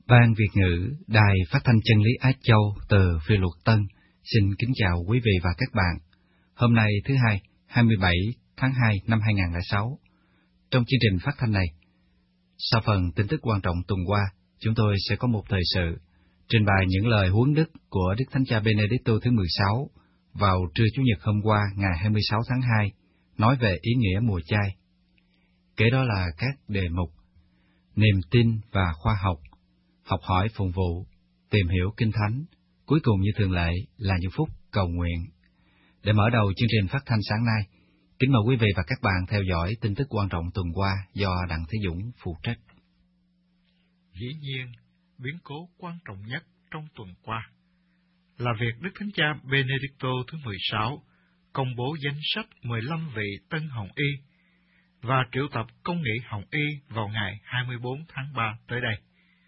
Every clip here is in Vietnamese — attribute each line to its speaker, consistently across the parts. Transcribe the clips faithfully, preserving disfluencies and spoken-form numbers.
Speaker 1: Ban Việt ngữ Đài Phát thanh Chân lý Á Châu từ Phiên Luật Tân xin kính chào quý vị và các bạn. Hôm nay thứ hai, hai mươi bảy tháng hai năm hai nghìn không trăm lẻ sáu. Trong chương trình phát thanh này, sau phần tin tức quan trọng tuần qua, chúng tôi sẽ có một thời sự trình bày những lời huấn đức của Đức Thánh Cha Benedicto thứ mười sáu vào trưa Chủ nhật hôm qua ngày hai mươi sáu tháng hai, nói về ý nghĩa mùa chay. Kế đó là các đề mục niềm tin và khoa học, học hỏi phụng vụ, tìm hiểu Kinh Thánh, cuối cùng như thường lệ là những phút cầu nguyện. Để mở đầu chương trình phát thanh sáng nay, kính mời quý vị và các bạn theo dõi tin tức quan trọng tuần qua do Đặng Thế Dũng phụ trách.
Speaker 2: Dĩ nhiên, biến cố quan trọng nhất trong tuần qua là việc Đức Thánh Cha Benedicto thứ mười sáu công bố danh sách mười lăm vị tân hồng y và triệu tập công nghị hồng y vào ngày hai mươi bốn tháng ba tới đây.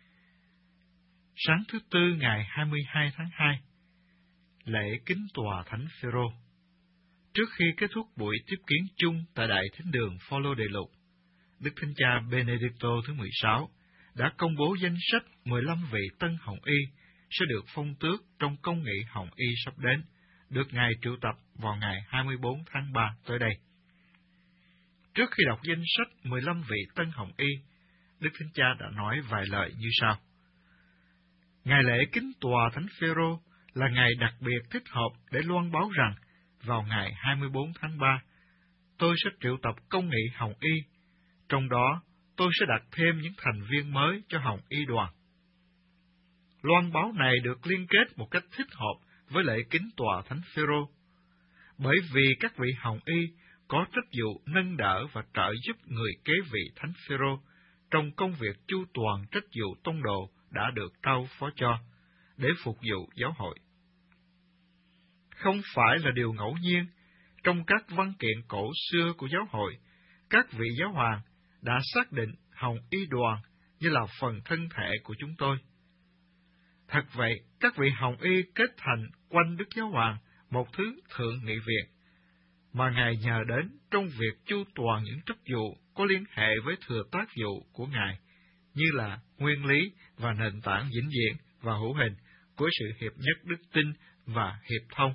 Speaker 2: Sáng thứ Tư ngày hai mươi hai tháng hai, lễ kính tòa Thánh Phêrô. Trước khi kết thúc buổi tiếp kiến chung tại Đại Thánh đường Phaolô Đệ Lục, Đức Thánh Cha Benedicto thứ mười sáu đã công bố danh sách mười lăm vị tân hồng y sẽ được phong tước trong công nghị hồng y sắp đến, được Ngài triệu tập vào ngày hai mươi bốn tháng ba tới đây. Trước khi đọc danh sách mười lăm vị tân hồng y, Đức Thánh Cha đã nói vài lời như sau. Ngày lễ kính tòa Thánh Phêrô là ngày đặc biệt thích hợp để loan báo rằng vào ngày hai mươi bốn tháng ba, tôi sẽ triệu tập công nghị hồng y, trong đó tôi sẽ đặt thêm những thành viên mới cho hồng y đoàn. Loan báo này được liên kết một cách thích hợp với lễ kính tòa Thánh Phêrô, bởi vì các vị hồng y có trách vụ nâng đỡ và trợ giúp người kế vị Thánh Phêrô trong công việc chu toàn trách vụ tông đồ đã được trao phó cho, để phục vụ giáo hội. Không phải là điều ngẫu nhiên, trong các văn kiện cổ xưa của giáo hội, các vị giáo hoàng đã xác định hồng y đoàn như là phần thân thể của chúng tôi. Thật vậy, các vị hồng y kết thành quanh Đức Giáo Hoàng một thứ thượng nghị viện, mà Ngài nhờ đến trong việc chu toàn những trách vụ có liên hệ với thừa tác vụ của Ngài, như là nguyên lý và nền tảng vĩnh viễn và hữu hình của sự hiệp nhất đức tin và hiệp thông.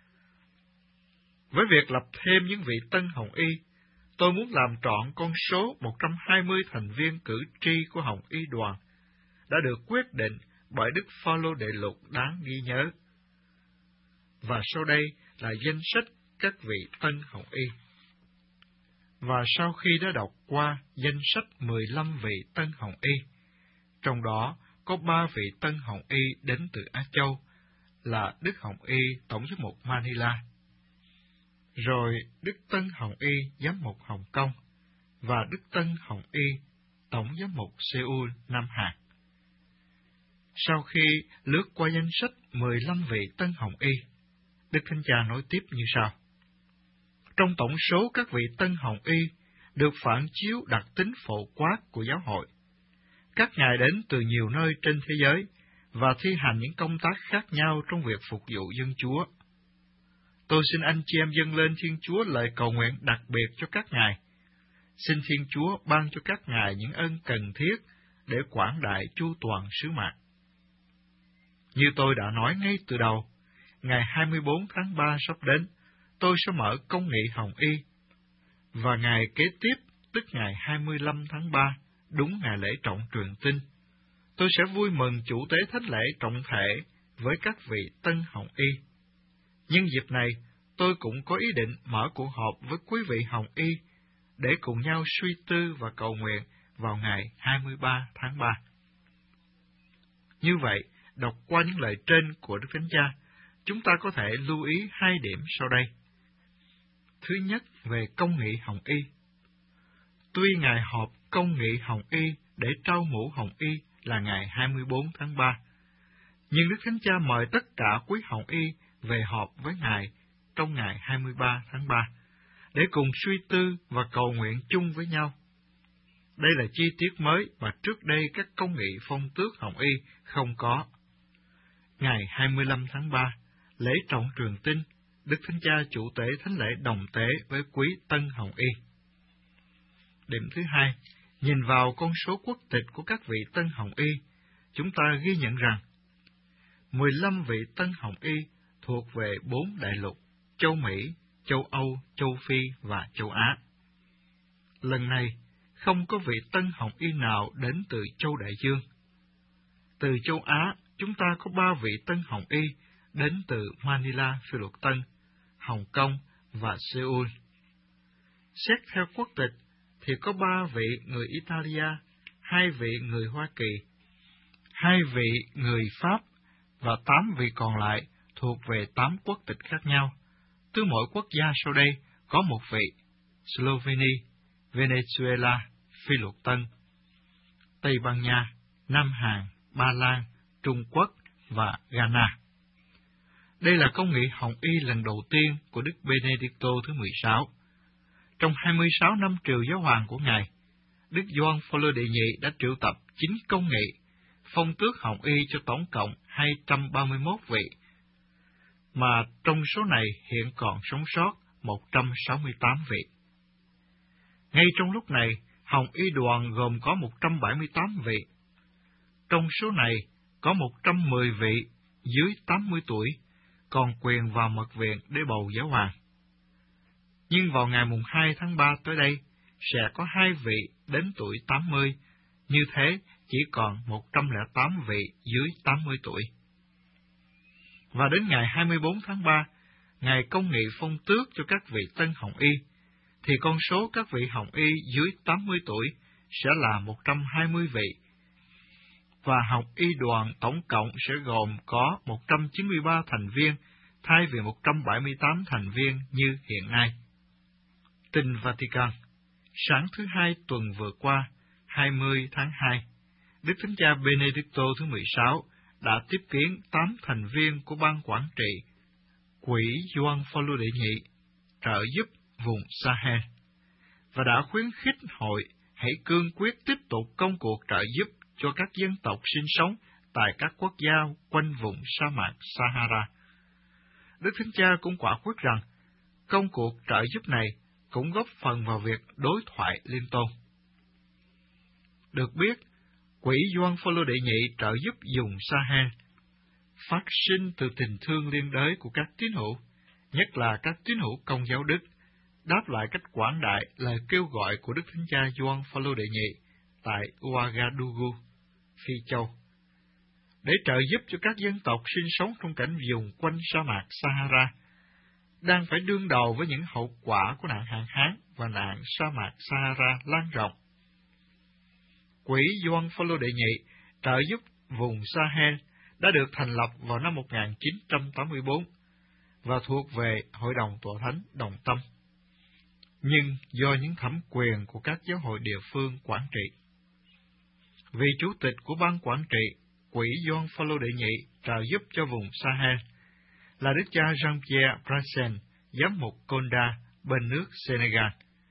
Speaker 2: Với việc lập thêm những vị tân hồng y, tôi muốn làm trọn con số một trăm hai mươi thành viên cử tri của hồng y đoàn đã được quyết định bởi Đức Phaolô Đệ Lục đáng ghi nhớ. Và sau đây là danh sách các vị tân hồng y. Và sau khi đã đọc qua danh sách mười lăm vị tân hồng y, trong đó có ba vị tân hồng y đến từ Á Châu, là Đức Hồng Y Tổng giám mục Manila, rồi Đức Tân Hồng Y Giám mục Hồng Kông, và Đức Tân Hồng Y Tổng giám mục Seoul, Nam Hàn. Sau khi lướt qua danh sách mười lăm vị tân hồng y, Đức Thánh Cha nói tiếp như sau. Trong tổng số các vị tân hồng y được phản chiếu đặc tính phổ quát của giáo hội, các ngài đến từ nhiều nơi trên thế giới và thi hành những công tác khác nhau trong việc phục vụ dân Chúa. Tôi xin anh chị em dâng lên Thiên Chúa lời cầu nguyện đặc biệt cho các ngài. Xin Thiên Chúa ban cho các ngài những ơn cần thiết để quảng đại chu toàn sứ mạng. Như tôi đã nói ngay từ đầu, ngày hai mươi bốn tháng ba sắp đến, tôi sẽ mở công nghị hồng y, và ngày kế tiếp, tức ngày hai mươi lăm tháng ba, đúng ngày lễ trọng truyền tin, tôi sẽ vui mừng chủ tế thánh lễ trọng thể với các vị tân hồng y. Nhân dịp này, tôi cũng có ý định mở cuộc họp với quý vị hồng y để cùng nhau suy tư và cầu nguyện vào ngày hai mươi ba tháng ba. Như vậy, đọc qua những lời trên của Đức Thánh Cha, chúng ta có thể lưu ý hai điểm sau đây. Thứ nhất, về công nghị hồng y. Tuy Ngài họp công nghị hồng y để trao mũ hồng y là ngày hai mươi bốn tháng ba, nhưng Đức Thánh Cha mời tất cả quý hồng y về họp với Ngài trong ngày hai mươi ba tháng ba, để cùng suy tư và cầu nguyện chung với nhau. Đây là chi tiết mới mà trước đây các công nghị phong tước hồng y không có. Ngày hai mươi lăm tháng ba, lễ trọng truyền tin, Đức Thánh Cha chủ tế thánh lễ đồng tế với quý tân hồng y. Điểm thứ hai, nhìn vào con số quốc tịch của các vị tân hồng y, chúng ta ghi nhận rằng mười lăm vị Tân Hồng Y thuộc về bốn đại lục, châu Mỹ, châu Âu, châu Phi và châu Á. Lần này, không có vị Tân Hồng Y nào đến từ châu Đại Dương. Từ châu Á, chúng ta có ba vị Tân Hồng Y đến từ Manila, Phi Luật Tân, Hồng Kông và Seoul. Xét theo quốc tịch thì có ba vị người Italia, hai vị người Hoa Kỳ, hai vị người Pháp và tám vị còn lại thuộc về tám quốc tịch khác nhau. Từ mỗi quốc gia sau đây có một vị: Slovenia, Venezuela, Phi Luật Tân, Tây Ban Nha, Nam Hàn, Ba Lan, Trung Quốc và Ghana. Đây là công nghị Hồng Y lần đầu tiên của Đức Benedicto thứ mười sáu. Trong hai mươi sáu năm triều giáo hoàng của Ngài, Đức Gioan Phaolô đệ nhị đã triệu tập chín công nghị, phong tước Hồng Y cho tổng cộng hai trăm ba mươi mốt vị, mà trong số này hiện còn sống sót một trăm sáu mươi tám vị. Ngay trong lúc này, Hồng Y đoàn gồm có một trăm bảy mươi tám vị. Trong số này có một trăm mười vị dưới tám mươi tuổi, còn quyền vào mật viện để bầu giáo hoàng. Nhưng vào ngày mùng hai tháng ba tới đây, sẽ có hai vị đến tuổi tám mươi, như thế chỉ còn một trăm lẻ tám vị dưới tám mươi tuổi. Và đến ngày hai mươi bốn tháng ba, Ngài công nghị phong tước cho các vị Tân Hồng Y, thì con số các vị Hồng Y dưới tám mươi tuổi sẽ là một trăm hai mươi vị, và Hồng Y đoàn tổng cộng sẽ gồm có một trăm chín mươi ba thành viên, thay vì một trăm bảy mươi tám thành viên như hiện nay. Tin Vatican. Sáng thứ Hai tuần vừa qua, hai mươi tháng hai, Đức Thánh Cha Benedicto thứ mười sáu đã tiếp kiến tám thành viên của ban quản trị Quỹ Gioan Phaolô đệ nhị trợ giúp vùng Sahel, và đã khuyến khích hội hãy cương quyết tiếp tục công cuộc trợ giúp cho các dân tộc sinh sống tại các quốc gia quanh vùng sa mạc Sahara. Đức Thánh Cha cũng quả quyết rằng công cuộc trợ giúp này cũng góp phần vào việc đối thoại liên tôn. Được biết, Quỹ Gioan Phaolô đệ nhị trợ giúp vùng Sahel phát sinh từ tình thương liên đới của các tín hữu, nhất là các tín hữu Công giáo Đức, đáp lại cách quảng đại lời kêu gọi của Đức Thánh Cha Gioan Phaolô đệ nhị tại Ouagadougou, Phi Châu, để trợ giúp cho các dân tộc sinh sống trong cảnh vùng quanh sa mạc Sahara, đang phải đương đầu với những hậu quả của nạn hạn hán và nạn sa mạc Sahara lan rộng. Quỹ Gioan Phaolô đệ nhị trợ giúp vùng Sahel đã được thành lập vào năm một nghìn chín trăm tám mươi tư và thuộc về Hội đồng Tọa Thánh Đồng Tâm, nhưng do những thẩm quyền của các giáo hội địa phương quản trị. Vị chủ tịch của ban quản trị Quỹ Gioan Phaolô đệ nhị trợ giúp cho vùng Sahel là Đức cha Jean-Pierre Brassen, giám mục Konda bên nước Senegal.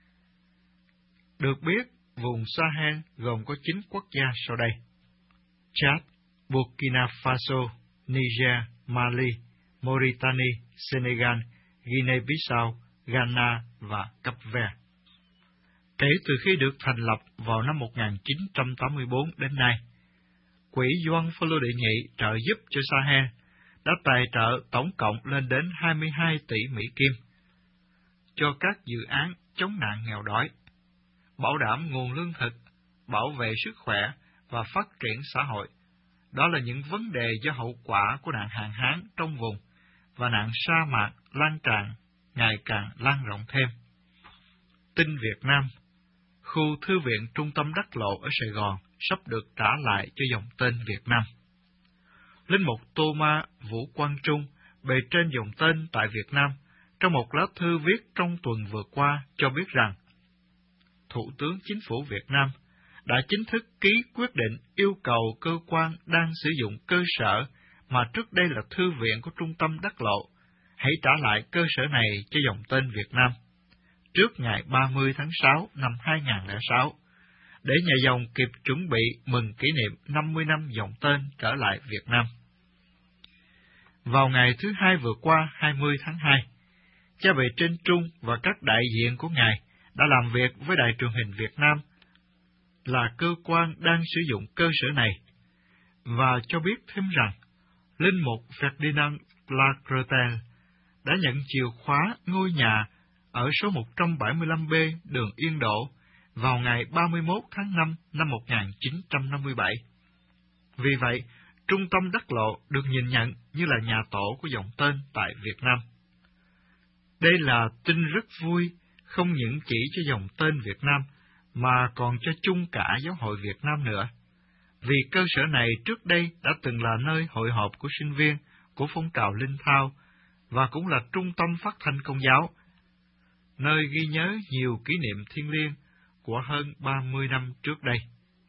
Speaker 2: Được biết, vùng Sahel gồm có chín quốc gia sau đây: Chad, Burkina Faso, Niger, Mali, Mauritania, Senegal, Guinea-Bissau, Ghana và Cap Verde. Kể từ khi được thành lập vào năm một nghìn chín trăm tám mươi tư đến nay, Quỹ Gioan Phaolô đệ nhị trợ giúp cho Sahel đã tài trợ tổng cộng lên đến hai mươi hai tỷ Mỹ Kim cho các dự án chống nạn nghèo đói, bảo đảm nguồn lương thực, bảo vệ sức khỏe và phát triển xã hội. Đó là những vấn đề do hậu quả của nạn hạn hán trong vùng và nạn sa mạc lan tràn ngày càng lan rộng thêm. Tin Việt Nam. Khu Thư viện Trung tâm Đắc Lộ ở Sài Gòn sắp được trả lại cho dòng tên Việt Nam. Linh mục Tô Ma Vũ Quang Trung, bề trên dòng tên tại Việt Nam, trong một lá thư viết trong tuần vừa qua cho biết rằng, Thủ tướng Chính phủ Việt Nam đã chính thức ký quyết định yêu cầu cơ quan đang sử dụng cơ sở mà trước đây là Thư viện của Trung tâm Đắc Lộ hãy trả lại cơ sở này cho dòng tên Việt Nam trước ngày ba mươi tháng sáu năm hai nghìn không trăm lẻ sáu, để nhà dòng kịp chuẩn bị mừng kỷ niệm năm mươi năm dòng tên trở lại Việt Nam. Vào ngày thứ Hai vừa qua, hai mươi tháng hai, cha bề trên Trung và các đại diện của Ngài đã làm việc với Đài truyền hình Việt Nam, là cơ quan đang sử dụng cơ sở này, và cho biết thêm rằng linh mục Ferdinand Lacretel đã nhận chìa khóa ngôi nhà ở số một trăm bảy mươi lăm B đường Yên Độ vào ngày ba mươi mốt tháng năm năm một nghìn chín trăm năm mươi bảy. Vì vậy, Trung tâm Đắc Lộ được nhìn nhận như là nhà tổ của dòng tên tại Việt Nam. Đây là tin rất vui, không những chỉ cho dòng tên Việt Nam, mà còn cho chung cả giáo hội Việt Nam nữa. Vì cơ sở này trước đây đã từng là nơi hội họp của sinh viên của phong trào Linh Thao, và cũng là trung tâm phát thanh Công giáo, nơi ghi nhớ nhiều kỷ niệm thiêng liêng của hơn ba mươi năm trước đây.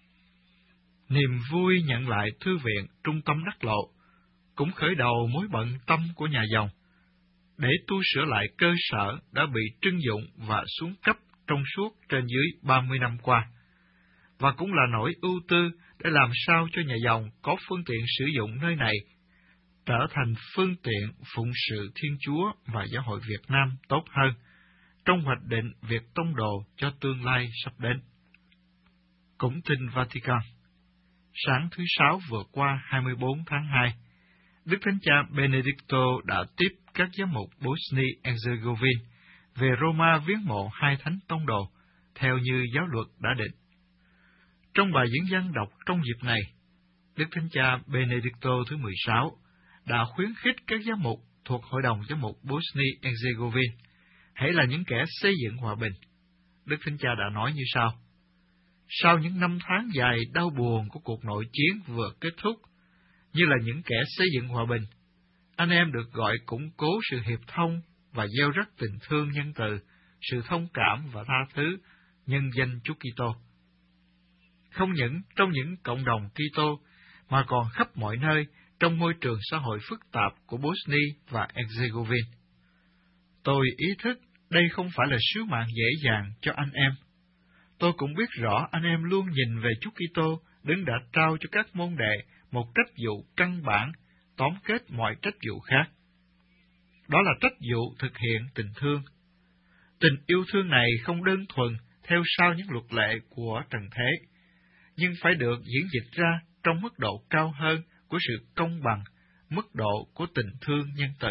Speaker 2: Niềm vui nhận lại thư viện Trung tâm Đắc Lộ cũng khởi đầu mối bận tâm của nhà dòng, để tu sửa lại cơ sở đã bị trưng dụng và xuống cấp trong suốt trên dưới ba mươi năm qua, và cũng là nỗi ưu tư để làm sao cho nhà dòng có phương tiện sử dụng nơi này trở thành phương tiện phụng sự Thiên Chúa và giáo hội Việt Nam tốt hơn trong hoạch định việc tông đồ cho tương lai sắp đến. Cũng tin Vatican, sáng thứ Sáu vừa qua hai mươi bốn tháng hai, Đức Thánh Cha Benedicto đã tiếp các giám mục Bosnia-Herzegovina về Roma viếng mộ hai thánh tông đồ, theo như giáo luật đã định. Trong bài diễn văn đọc trong dịp này, Đức Thánh Cha Benedicto thứ mười sáu đã khuyến khích các giám mục thuộc Hội đồng Giám mục Bosnia-Herzegovina hãy là những kẻ xây dựng hòa bình. Đức Thánh Cha đã nói như sau: sau những năm tháng dài đau buồn của cuộc nội chiến vừa kết thúc, như là những kẻ xây dựng hòa bình, anh em được gọi củng cố sự hiệp thông và gieo rắc tình thương nhân từ, sự thông cảm và tha thứ nhân danh Chúa Kitô. Không những trong những cộng đồng Kitô mà còn khắp mọi nơi trong môi trường xã hội phức tạp của Bosnia và Herzegovina. Tôi ý thức đây không phải là sứ mạng dễ dàng cho anh em. Tôi cũng biết rõ anh em luôn nhìn về Chúa Kitô, đấng đã trao cho các môn đệ một trách vụ căn bản, tóm kết mọi trách vụ khác. Đó là trách vụ thực hiện tình thương. Tình yêu thương này không đơn thuần theo sau những luật lệ của trần thế, nhưng phải được diễn dịch ra trong mức độ cao hơn của sự công bằng, mức độ của tình thương nhân từ.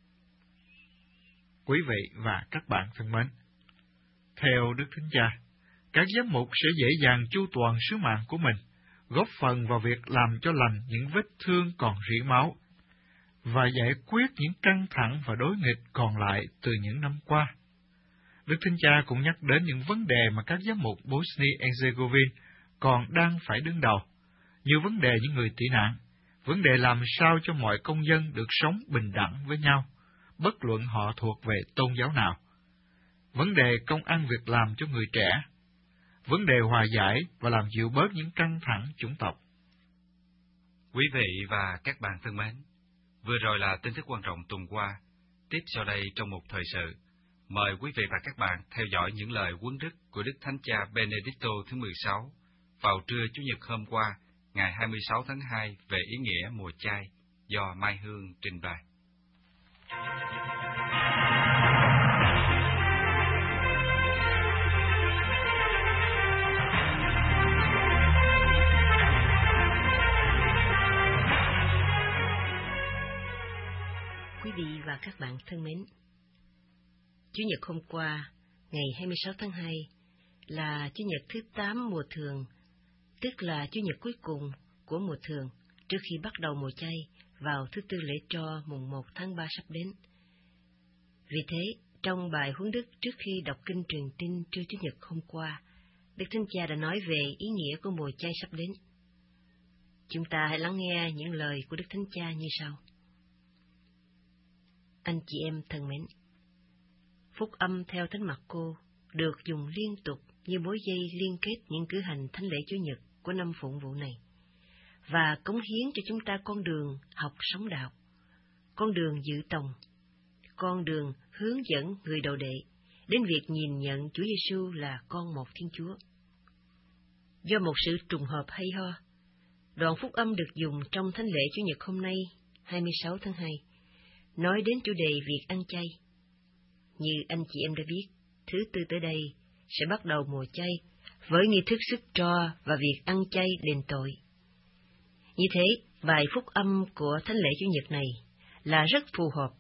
Speaker 2: Quý vị và các bạn thân mến, theo Đức Thánh Cha, các giám mục sẽ dễ dàng chu toàn sứ mạng của mình, góp phần vào việc làm cho lành những vết thương còn rỉ máu, và giải quyết những căng thẳng và đối nghịch còn lại từ những năm qua. Đức Thánh Cha cũng nhắc đến những vấn đề mà các giám mục Bosnia-Herzegovina còn đang phải đương đầu, như vấn đề những người tị nạn, vấn đề làm sao cho mọi công dân được sống bình đẳng với nhau, bất luận họ thuộc về tôn giáo nào, vấn đề công ăn việc làm cho người trẻ, vấn đề hòa giải và làm dịu bớt những căng thẳng chủng tộc.
Speaker 1: Quý vị và các bạn thân mến, vừa rồi là tin tức quan trọng tuần qua. Tiếp sau đây trong một thời sự, mời quý vị và các bạn theo dõi những lời huấn đức của Đức Thánh Cha Benedicto thứ mười sáu vào trưa Chủ nhật hôm qua, ngày hai mươi sáu tháng hai về ý nghĩa mùa chay, do Mai Hương trình bày.
Speaker 3: Quý vị và các bạn thân mến, Chủ nhật hôm qua, ngày hai mươi sáu tháng hai, là Chủ nhật thứ tám mùa thường, tức là Chủ nhật cuối cùng của mùa thường, trước khi bắt đầu mùa chay vào thứ Tư lễ Tro mùng một tháng ba sắp đến. Vì thế, trong bài huấn đức trước khi đọc kinh truyền tin trưa Chủ nhật hôm qua, Đức Thánh Cha đã nói về ý nghĩa của mùa chay sắp đến. Chúng ta hãy lắng nghe những lời của Đức Thánh Cha như sau. Anh chị em thân mến, phúc âm theo Thánh Marco được dùng liên tục như mối dây liên kết những cử hành thánh lễ Chủ nhật của năm phụng vụ này, và cống hiến cho chúng ta con đường học sống đạo, con đường dự tòng, con đường hướng dẫn người đầu đệ đến việc nhìn nhận Chúa Giêsu là con một Thiên Chúa. Do một sự trùng hợp hay ho, đoạn phúc âm được dùng trong thánh lễ Chủ nhật hôm nay, hai mươi sáu tháng hai, nói đến chủ đề việc ăn chay. Như anh chị em đã biết, thứ Tư tới đây sẽ bắt đầu mùa chay với nghi thức sức tro và việc ăn chay đền tội. Như thế, bài phúc âm của thánh lễ Chủ nhật này là rất phù hợp.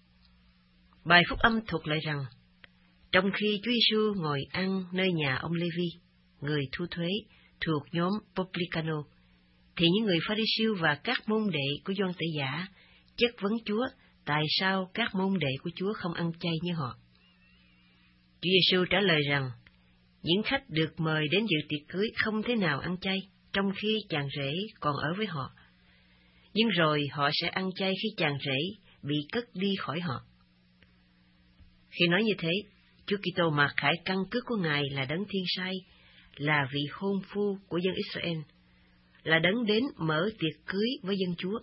Speaker 3: Bài phúc âm thuật lại rằng, trong khi Chúa Giêsu ngồi ăn nơi nhà ông Lê-vi, người thu thuế thuộc nhóm Publicano, thì những người Pha-ri-siêu và các môn đệ của Gioan Tẩy Giả chất vấn Chúa tại sao các môn đệ của Chúa không ăn chay như họ. Chúa Giêsu trả lời rằng, những khách được mời đến dự tiệc cưới không thể nào ăn chay, trong khi chàng rể còn ở với họ. Nhưng rồi họ sẽ ăn chay khi chàng rể bị cất đi khỏi họ. Khi nói như thế, Chúa Kitô mặc khải căn cước của Ngài là đấng thiên sai, là vị hôn phu của dân Israel, là đấng đến mở tiệc cưới với dân Chúa.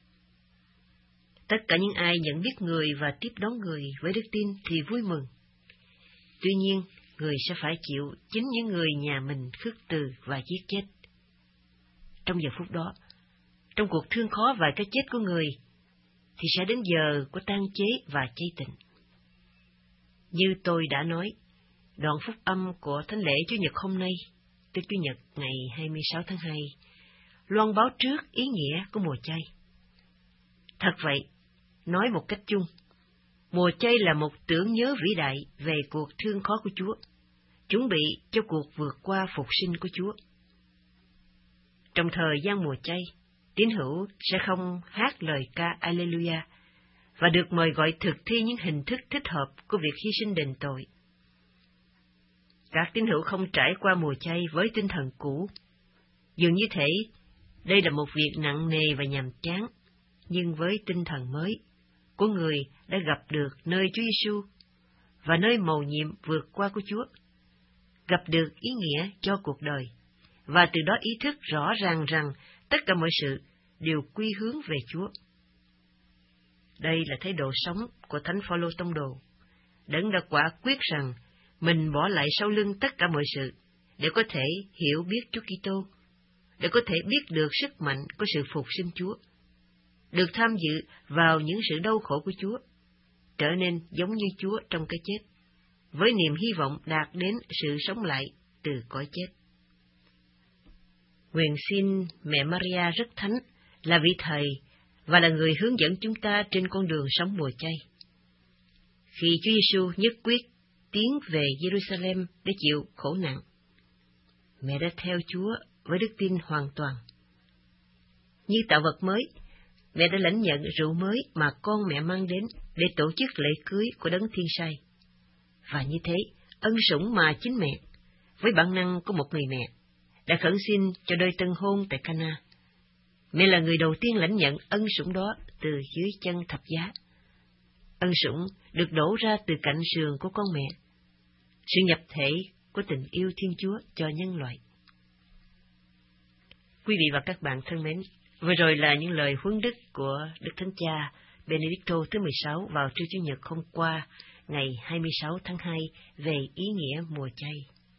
Speaker 3: Tất cả những ai nhận biết người và tiếp đón người với đức tin thì vui mừng. Tuy nhiên, người sẽ phải chịu chính những người nhà mình khước từ và giết chết. Trong giờ phút đó, trong cuộc thương khó và cái chết của người, thì sẽ đến giờ của tang chế và chay tịnh. Như tôi đã nói, đoạn phúc âm của thánh lễ Chủ nhật hôm nay, tức Chủ nhật ngày hai mươi sáu tháng hai, loan báo trước ý nghĩa của mùa chay. Thật vậy, nói một cách chung, mùa chay là một tưởng nhớ vĩ đại về cuộc thương khó của Chúa, chuẩn bị cho cuộc vượt qua phục sinh của Chúa. Trong thời gian mùa chay, tín hữu sẽ không hát lời ca Alleluia và được mời gọi thực thi những hình thức thích hợp của việc hy sinh đền tội. Các tín hữu không trải qua mùa chay với tinh thần cũ. Dường như thể đây là một việc nặng nề và nhàm chán, nhưng với tinh thần mới của người đã gặp được nơi Chúa Giêsu và nơi mầu nhiệm vượt qua của Chúa, gặp được ý nghĩa cho cuộc đời, và từ đó ý thức rõ ràng rằng tất cả mọi sự đều quy hướng về Chúa. Đây là thái độ sống của Thánh Phaolô tông đồ, đấng đã quả quyết rằng mình bỏ lại sau lưng tất cả mọi sự để có thể hiểu biết Chúa Kitô, để có thể biết được sức mạnh của sự phục sinh Chúa, được tham dự vào những sự đau khổ của Chúa, trở nên giống như Chúa trong cái chết, với niềm hy vọng đạt đến sự sống lại từ cõi chết. Nguyện xin Mẹ Maria rất thánh là vị thầy và là người hướng dẫn chúng ta trên con đường sống mùa chay. Khi Chúa Giêsu nhất quyết tiến về Jerusalem để chịu khổ nạn, mẹ đã theo Chúa với đức tin hoàn toàn. Như tạo vật mới, mẹ đã lãnh nhận rượu mới mà con mẹ mang đến để tổ chức lễ cưới của đấng thiên sai. Và như thế, ân sủng mà chính mẹ, với bản năng của một người mẹ, đã khẩn xin cho đôi tân hôn tại Cana. Mẹ là người đầu tiên lãnh nhận ân sủng đó từ dưới chân thập giá. Ân sủng được đổ ra từ cạnh sườn của con mẹ, sự nhập thể của tình yêu Thiên Chúa cho nhân loại. Quý vị và các bạn thân mến, vừa rồi là những lời huấn đức của Đức Thánh Cha Benedicto thứ mười sáu vào trưa Chủ nhật hôm qua, ngày hai mươi sáu tháng hai, về ý nghĩa mùa chay.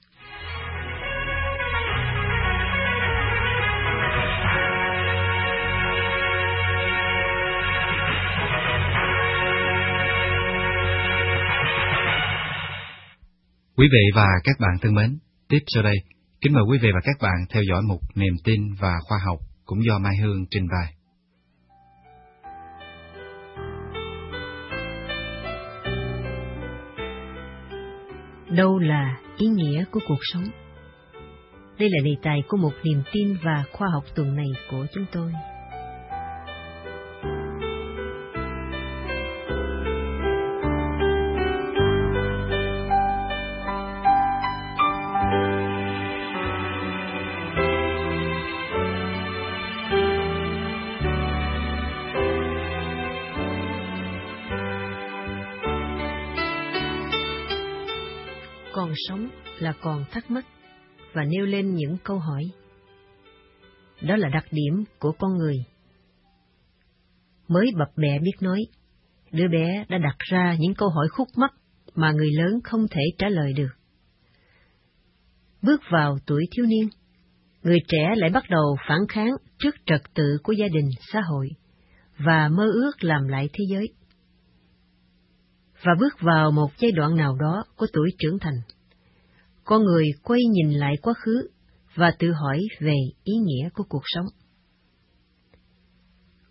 Speaker 1: Quý vị và các bạn thân mến, tiếp sau đây, kính mời quý vị và các bạn theo dõi mục Niềm tin và khoa học cũng do Mai Hương trình bày.
Speaker 3: Đâu là ý nghĩa của cuộc sống? Đây là đề tài của một niềm tin và khoa học tuần này của chúng tôi. Còn sống là còn thắc mắc và nêu lên những câu hỏi. Đó là đặc điểm của con người. Mới bập bẹ biết nói, đứa bé đã đặt ra những câu hỏi khúc mắc mà người lớn không thể trả lời được. Bước vào tuổi thiếu niên, người trẻ lại bắt đầu phản kháng trước trật tự của gia đình, xã hội, và mơ ước làm lại thế giới. Và bước vào một giai đoạn nào đó của tuổi trưởng thành, con người quay nhìn lại quá khứ và tự hỏi về ý nghĩa của cuộc sống.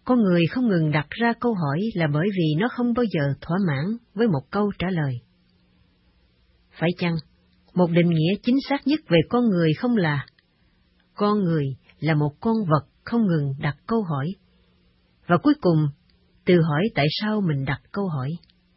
Speaker 3: con người không ngừng đặt ra câu hỏi là bởi vì nó không bao giờ thỏa mãn với một câu trả lời. Phải chăng, một định nghĩa chính xác nhất về con người không là con người là một con vật không ngừng đặt câu hỏi, và cuối cùng tự hỏi tại sao mình đặt câu hỏi.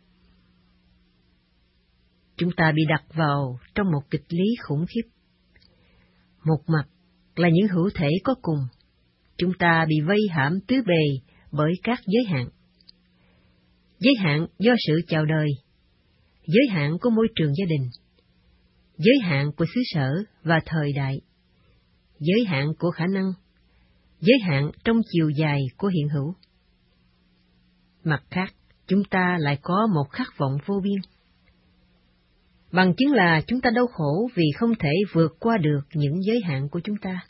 Speaker 3: Chúng ta bị đặt vào trong một kịch lý khủng khiếp. Một mặt là những hữu thể có cùng, chúng ta bị vây hãm tứ bề bởi các giới hạn. Giới hạn do sự chào đời, giới hạn của môi trường gia đình, giới hạn của xứ sở và thời đại, giới hạn của khả năng, giới hạn trong chiều dài của hiện hữu. Mặt khác, chúng ta lại có một khát vọng vô biên. Bằng chứng là chúng ta đau khổ vì không thể vượt qua được những giới hạn của chúng ta.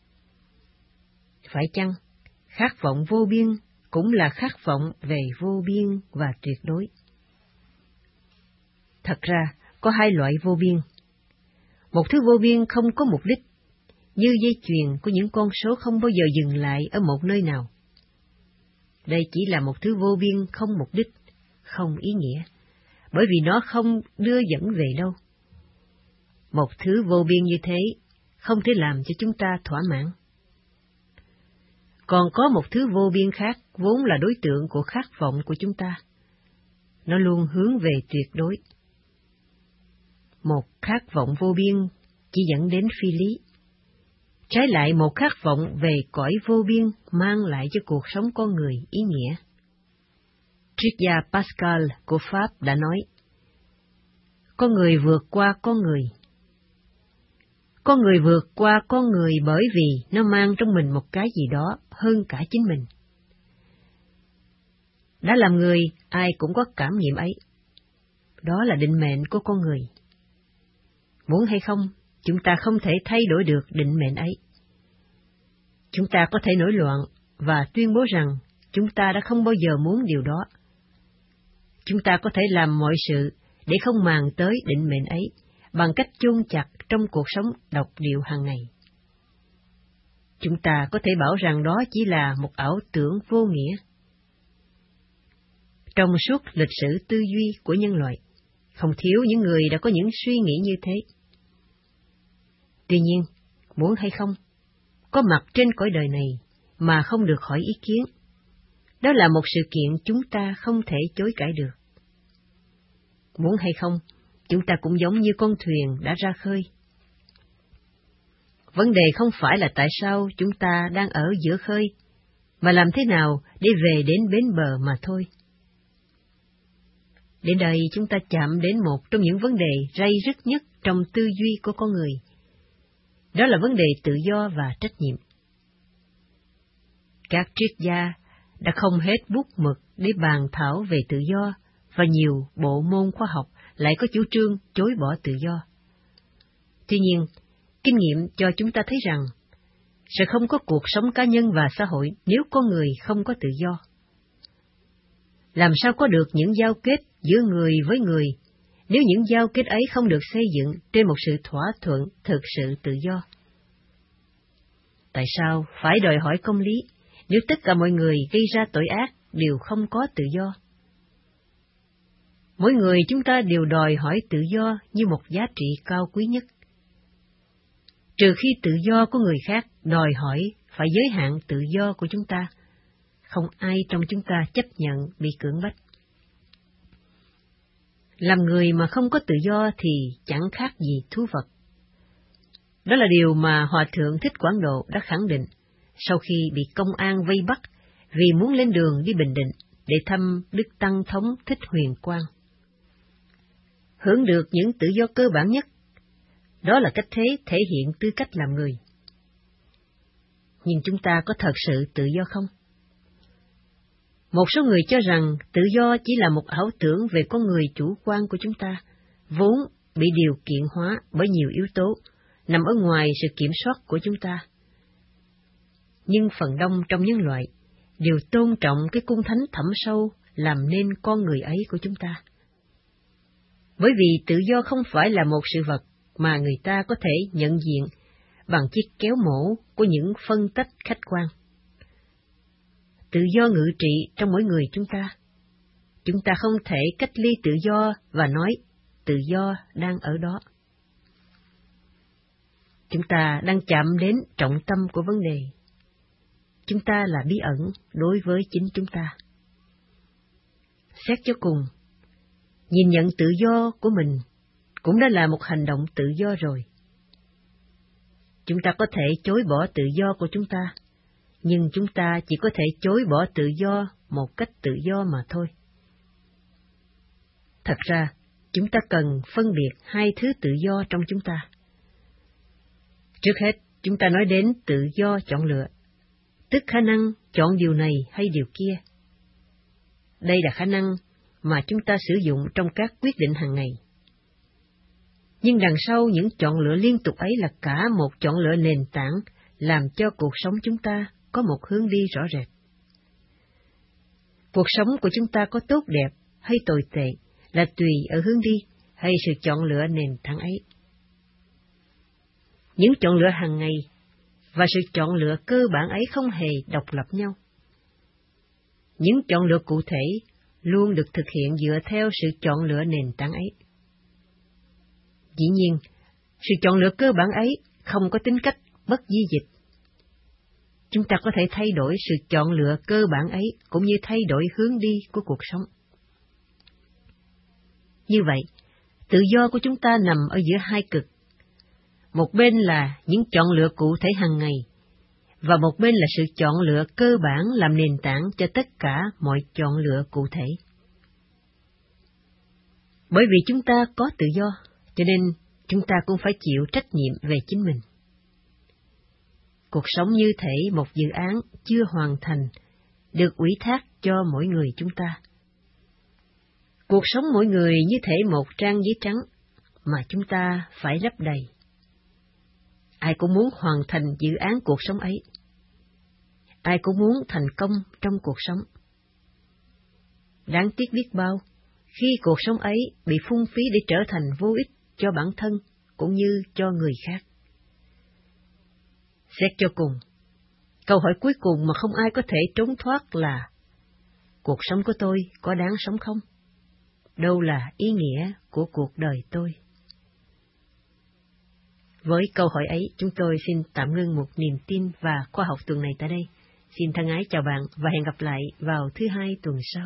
Speaker 3: Phải chăng, khát vọng vô biên cũng là khát vọng về vô biên và tuyệt đối? Thật ra, có hai loại vô biên. Một thứ vô biên không có mục đích, như dây chuyền của những con số không bao giờ dừng lại ở một nơi nào. Đây chỉ là một thứ vô biên không mục đích, không ý nghĩa, bởi vì nó không đưa dẫn về đâu. Một thứ vô biên như thế không thể làm cho chúng ta thỏa mãn. Còn có một thứ vô biên khác vốn là đối tượng của khát vọng của chúng ta. Nó luôn hướng về tuyệt đối. Một khát vọng vô biên chỉ dẫn đến phi lý. Trái lại, một khát vọng về cõi vô biên mang lại cho cuộc sống con người ý nghĩa. Triết gia Pascal của Pháp đã nói, con người vượt qua con người. Con người vượt qua con người bởi vì nó mang trong mình một cái gì đó hơn cả chính mình. Đã làm người, ai cũng có cảm nghiệm ấy. Đó là định mệnh của con người. Muốn hay không, chúng ta không thể thay đổi được định mệnh ấy. Chúng ta có thể nổi loạn và tuyên bố rằng chúng ta đã không bao giờ muốn điều đó. Chúng ta có thể làm mọi sự để không màng tới định mệnh ấy bằng cách chôn chặt trong cuộc sống độc điệu hàng ngày. Chúng ta có thể bảo rằng đó chỉ là một ảo tưởng vô nghĩa. Trong suốt lịch sử tư duy của nhân loại, không thiếu những người đã có những suy nghĩ như thế. Tuy nhiên, muốn hay không, có mặt trên cõi đời này mà không được hỏi ý kiến. Đó là một sự kiện chúng ta không thể chối cãi được. Muốn hay không, chúng ta cũng giống như con thuyền đã ra khơi. Vấn đề không phải là tại sao chúng ta đang ở giữa khơi, mà làm thế nào để về đến bến bờ mà thôi. Đến đây chúng ta chạm đến một trong những vấn đề ray rứt nhất trong tư duy của con người. Đó là vấn đề tự do và trách nhiệm. Các triết gia đã không hết bút mực để bàn thảo về tự do, và nhiều bộ môn khoa học lại có chủ trương chối bỏ tự do. Tuy nhiên, kinh nghiệm cho chúng ta thấy rằng, sẽ không có cuộc sống cá nhân và xã hội nếu con người không có tự do. Làm sao có được những giao kết giữa người với người, nếu những giao kết ấy không được xây dựng trên một sự thỏa thuận thực sự tự do? Tại sao phải đòi hỏi công lý, nếu tất cả mọi người gây ra tội ác đều không có tự do? Mỗi người chúng ta đều đòi hỏi tự do như một giá trị cao quý nhất. Trừ khi tự do của người khác đòi hỏi phải giới hạn tự do của chúng ta, không ai trong chúng ta chấp nhận bị cưỡng bách. Làm người mà không có tự do thì chẳng khác gì thú vật. Đó là điều mà Hòa Thượng Thích Quảng Độ đã khẳng định sau khi bị công an vây bắt vì muốn lên đường đi Bình Định để thăm Đức Tăng Thống Thích Huyền Quang. Hưởng được những tự do cơ bản nhất, đó là cách thế thể hiện tư cách làm người. Nhưng chúng ta có thật sự tự do không? Một số người cho rằng tự do chỉ là một ảo tưởng về con người chủ quan của chúng ta, vốn bị điều kiện hóa bởi nhiều yếu tố, nằm ở ngoài sự kiểm soát của chúng ta. Nhưng phần đông trong nhân loại đều tôn trọng cái cung thánh thẳm sâu làm nên con người ấy của chúng ta. Bởi vì tự do không phải là một sự vật mà người ta có thể nhận diện bằng chiếc kéo mổ của những phân tách khách quan. tự do ngự trị trong mỗi người chúng ta. Chúng ta không thể cách ly tự do và nói tự do đang ở đó. Chúng ta đang chạm đến trọng tâm của vấn đề. Chúng ta là bí ẩn đối với chính chúng ta. Xét cho cùng, nhìn nhận tự do của mình cũng đã là một hành động tự do rồi. Chúng ta có thể chối bỏ tự do của chúng ta, nhưng chúng ta chỉ có thể chối bỏ tự do một cách tự do mà thôi. Thật ra, chúng ta cần phân biệt hai thứ tự do trong chúng ta. Trước hết, chúng ta nói đến tự do chọn lựa, tức khả năng chọn điều này hay điều kia. Đây là khả năng mà chúng ta sử dụng trong các quyết định hàng ngày. Nhưng đằng sau những chọn lựa liên tục ấy là cả một chọn lựa nền tảng làm cho cuộc sống chúng ta có một hướng đi rõ rệt. Cuộc sống của chúng ta có tốt đẹp hay tồi tệ là tùy ở hướng đi hay sự chọn lựa nền tảng ấy. Những chọn lựa hàng ngày và sự chọn lựa cơ bản ấy không hề độc lập nhau. Những chọn lựa cụ thể luôn được thực hiện dựa theo sự chọn lựa nền tảng ấy. Dĩ nhiên, sự chọn lựa cơ bản ấy không có tính cách bất di dịch. Chúng ta có thể thay đổi sự chọn lựa cơ bản ấy cũng như thay đổi hướng đi của cuộc sống. Như vậy, tự do của chúng ta nằm ở giữa hai cực. Một bên là những chọn lựa cụ thể hàng ngày, và một bên là sự chọn lựa cơ bản làm nền tảng cho tất cả mọi chọn lựa cụ thể. Bởi vì chúng ta có tự do, cho nên chúng ta cũng phải chịu trách nhiệm về chính mình. Cuộc sống như thể một dự án chưa hoàn thành, được ủy thác cho mỗi người chúng ta. Cuộc sống mỗi người như thể một trang giấy trắng mà chúng ta phải lấp đầy. Ai cũng muốn hoàn thành dự án cuộc sống ấy. Ai cũng muốn thành công trong cuộc sống. Đáng tiếc biết bao khi cuộc sống ấy bị phung phí để trở thành vô ích cho bản thân cũng như cho người khác. Xét cho cùng, câu hỏi cuối cùng mà không ai có thể trốn thoát là: cuộc sống của tôi có đáng sống không? Đâu là ý nghĩa của cuộc đời tôi? Với câu hỏi ấy, chúng tôi xin tạm ngưng một niềm tin và khoa học tuần này tại đây. Xin thân ái chào bạn và hẹn gặp lại vào thứ hai tuần sau.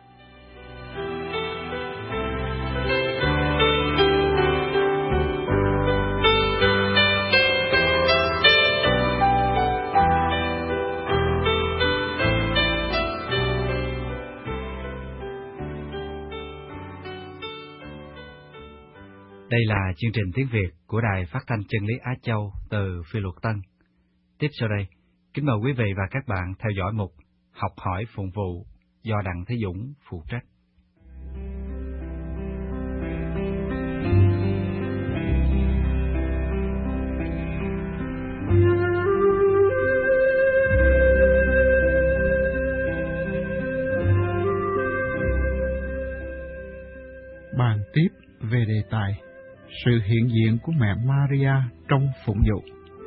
Speaker 1: Đây là chương trình tiếng Việt của Đài Phát thanh Chân lý Á Châu từ Phi Luật Tân. Tiếp sau đây, kính mời quý vị và các bạn theo dõi mục Học hỏi phụng vụ do Đặng Thế Dũng phụ trách.
Speaker 4: Bàn tiếp về đề tài sự hiện diện của mẹ Maria trong phụng vụ.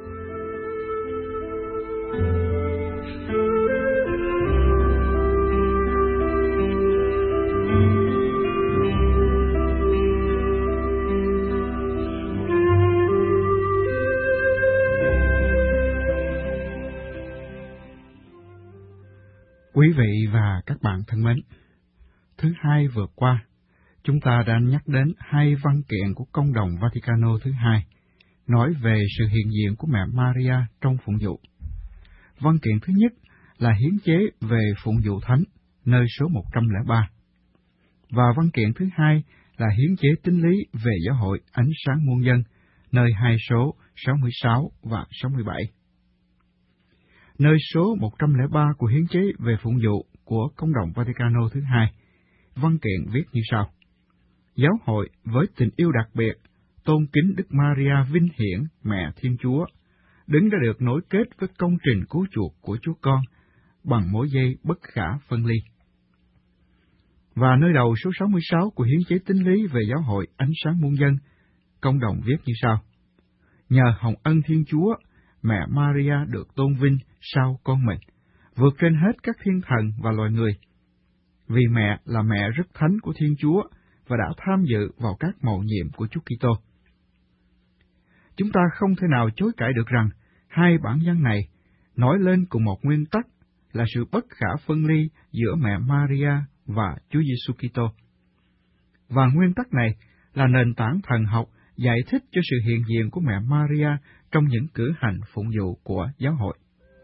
Speaker 4: Quý vị và các bạn thân mến, thứ hai vừa qua, chúng ta đã nhắc đến hai văn kiện của Công đồng Vaticano thứ hai, nói về sự hiện diện của mẹ Maria trong phụng vụ. Văn kiện thứ nhất là hiến chế về phụng vụ thánh, nơi số một trăm lẻ ba. Và văn kiện thứ hai là hiến chế tín lý về giáo hội Ánh sáng muôn dân, nơi hai số sáu mươi sáu và sáu mươi bảy. Nơi số một trăm lẻ ba của hiến chế về phụng vụ của Công đồng Vaticano thứ hai, văn kiện viết như sau: Giáo hội với tình yêu đặc biệt, tôn kính Đức Maria vinh hiển, Mẹ Thiên Chúa, đứng đã được nối kết với công trình cứu chuộc của Chúa Con bằng mối dây bất khả phân ly. Và nơi đầu số sáu mươi sáu của hiến chế tín lý về giáo hội Ánh sáng muôn dân, Công đồng viết như sau: Nhờ hồng ân Thiên Chúa, mẹ Maria được tôn vinh sau con mình, vượt trên hết các thiên thần và loài người, vì mẹ là mẹ rất thánh của Thiên Chúa và đã tham dự vào các mầu nhiệm của Chúa Kitô. Chúng ta không thể nào chối cãi được rằng hai bản văn này nói lên cùng một nguyên tắc là sự bất khả phân ly giữa mẹ Maria và Chúa Giêsu Kitô. Và nguyên tắc này là nền tảng thần học giải thích cho sự hiện diện của mẹ Maria trong những cử hành phụng vụ của giáo hội.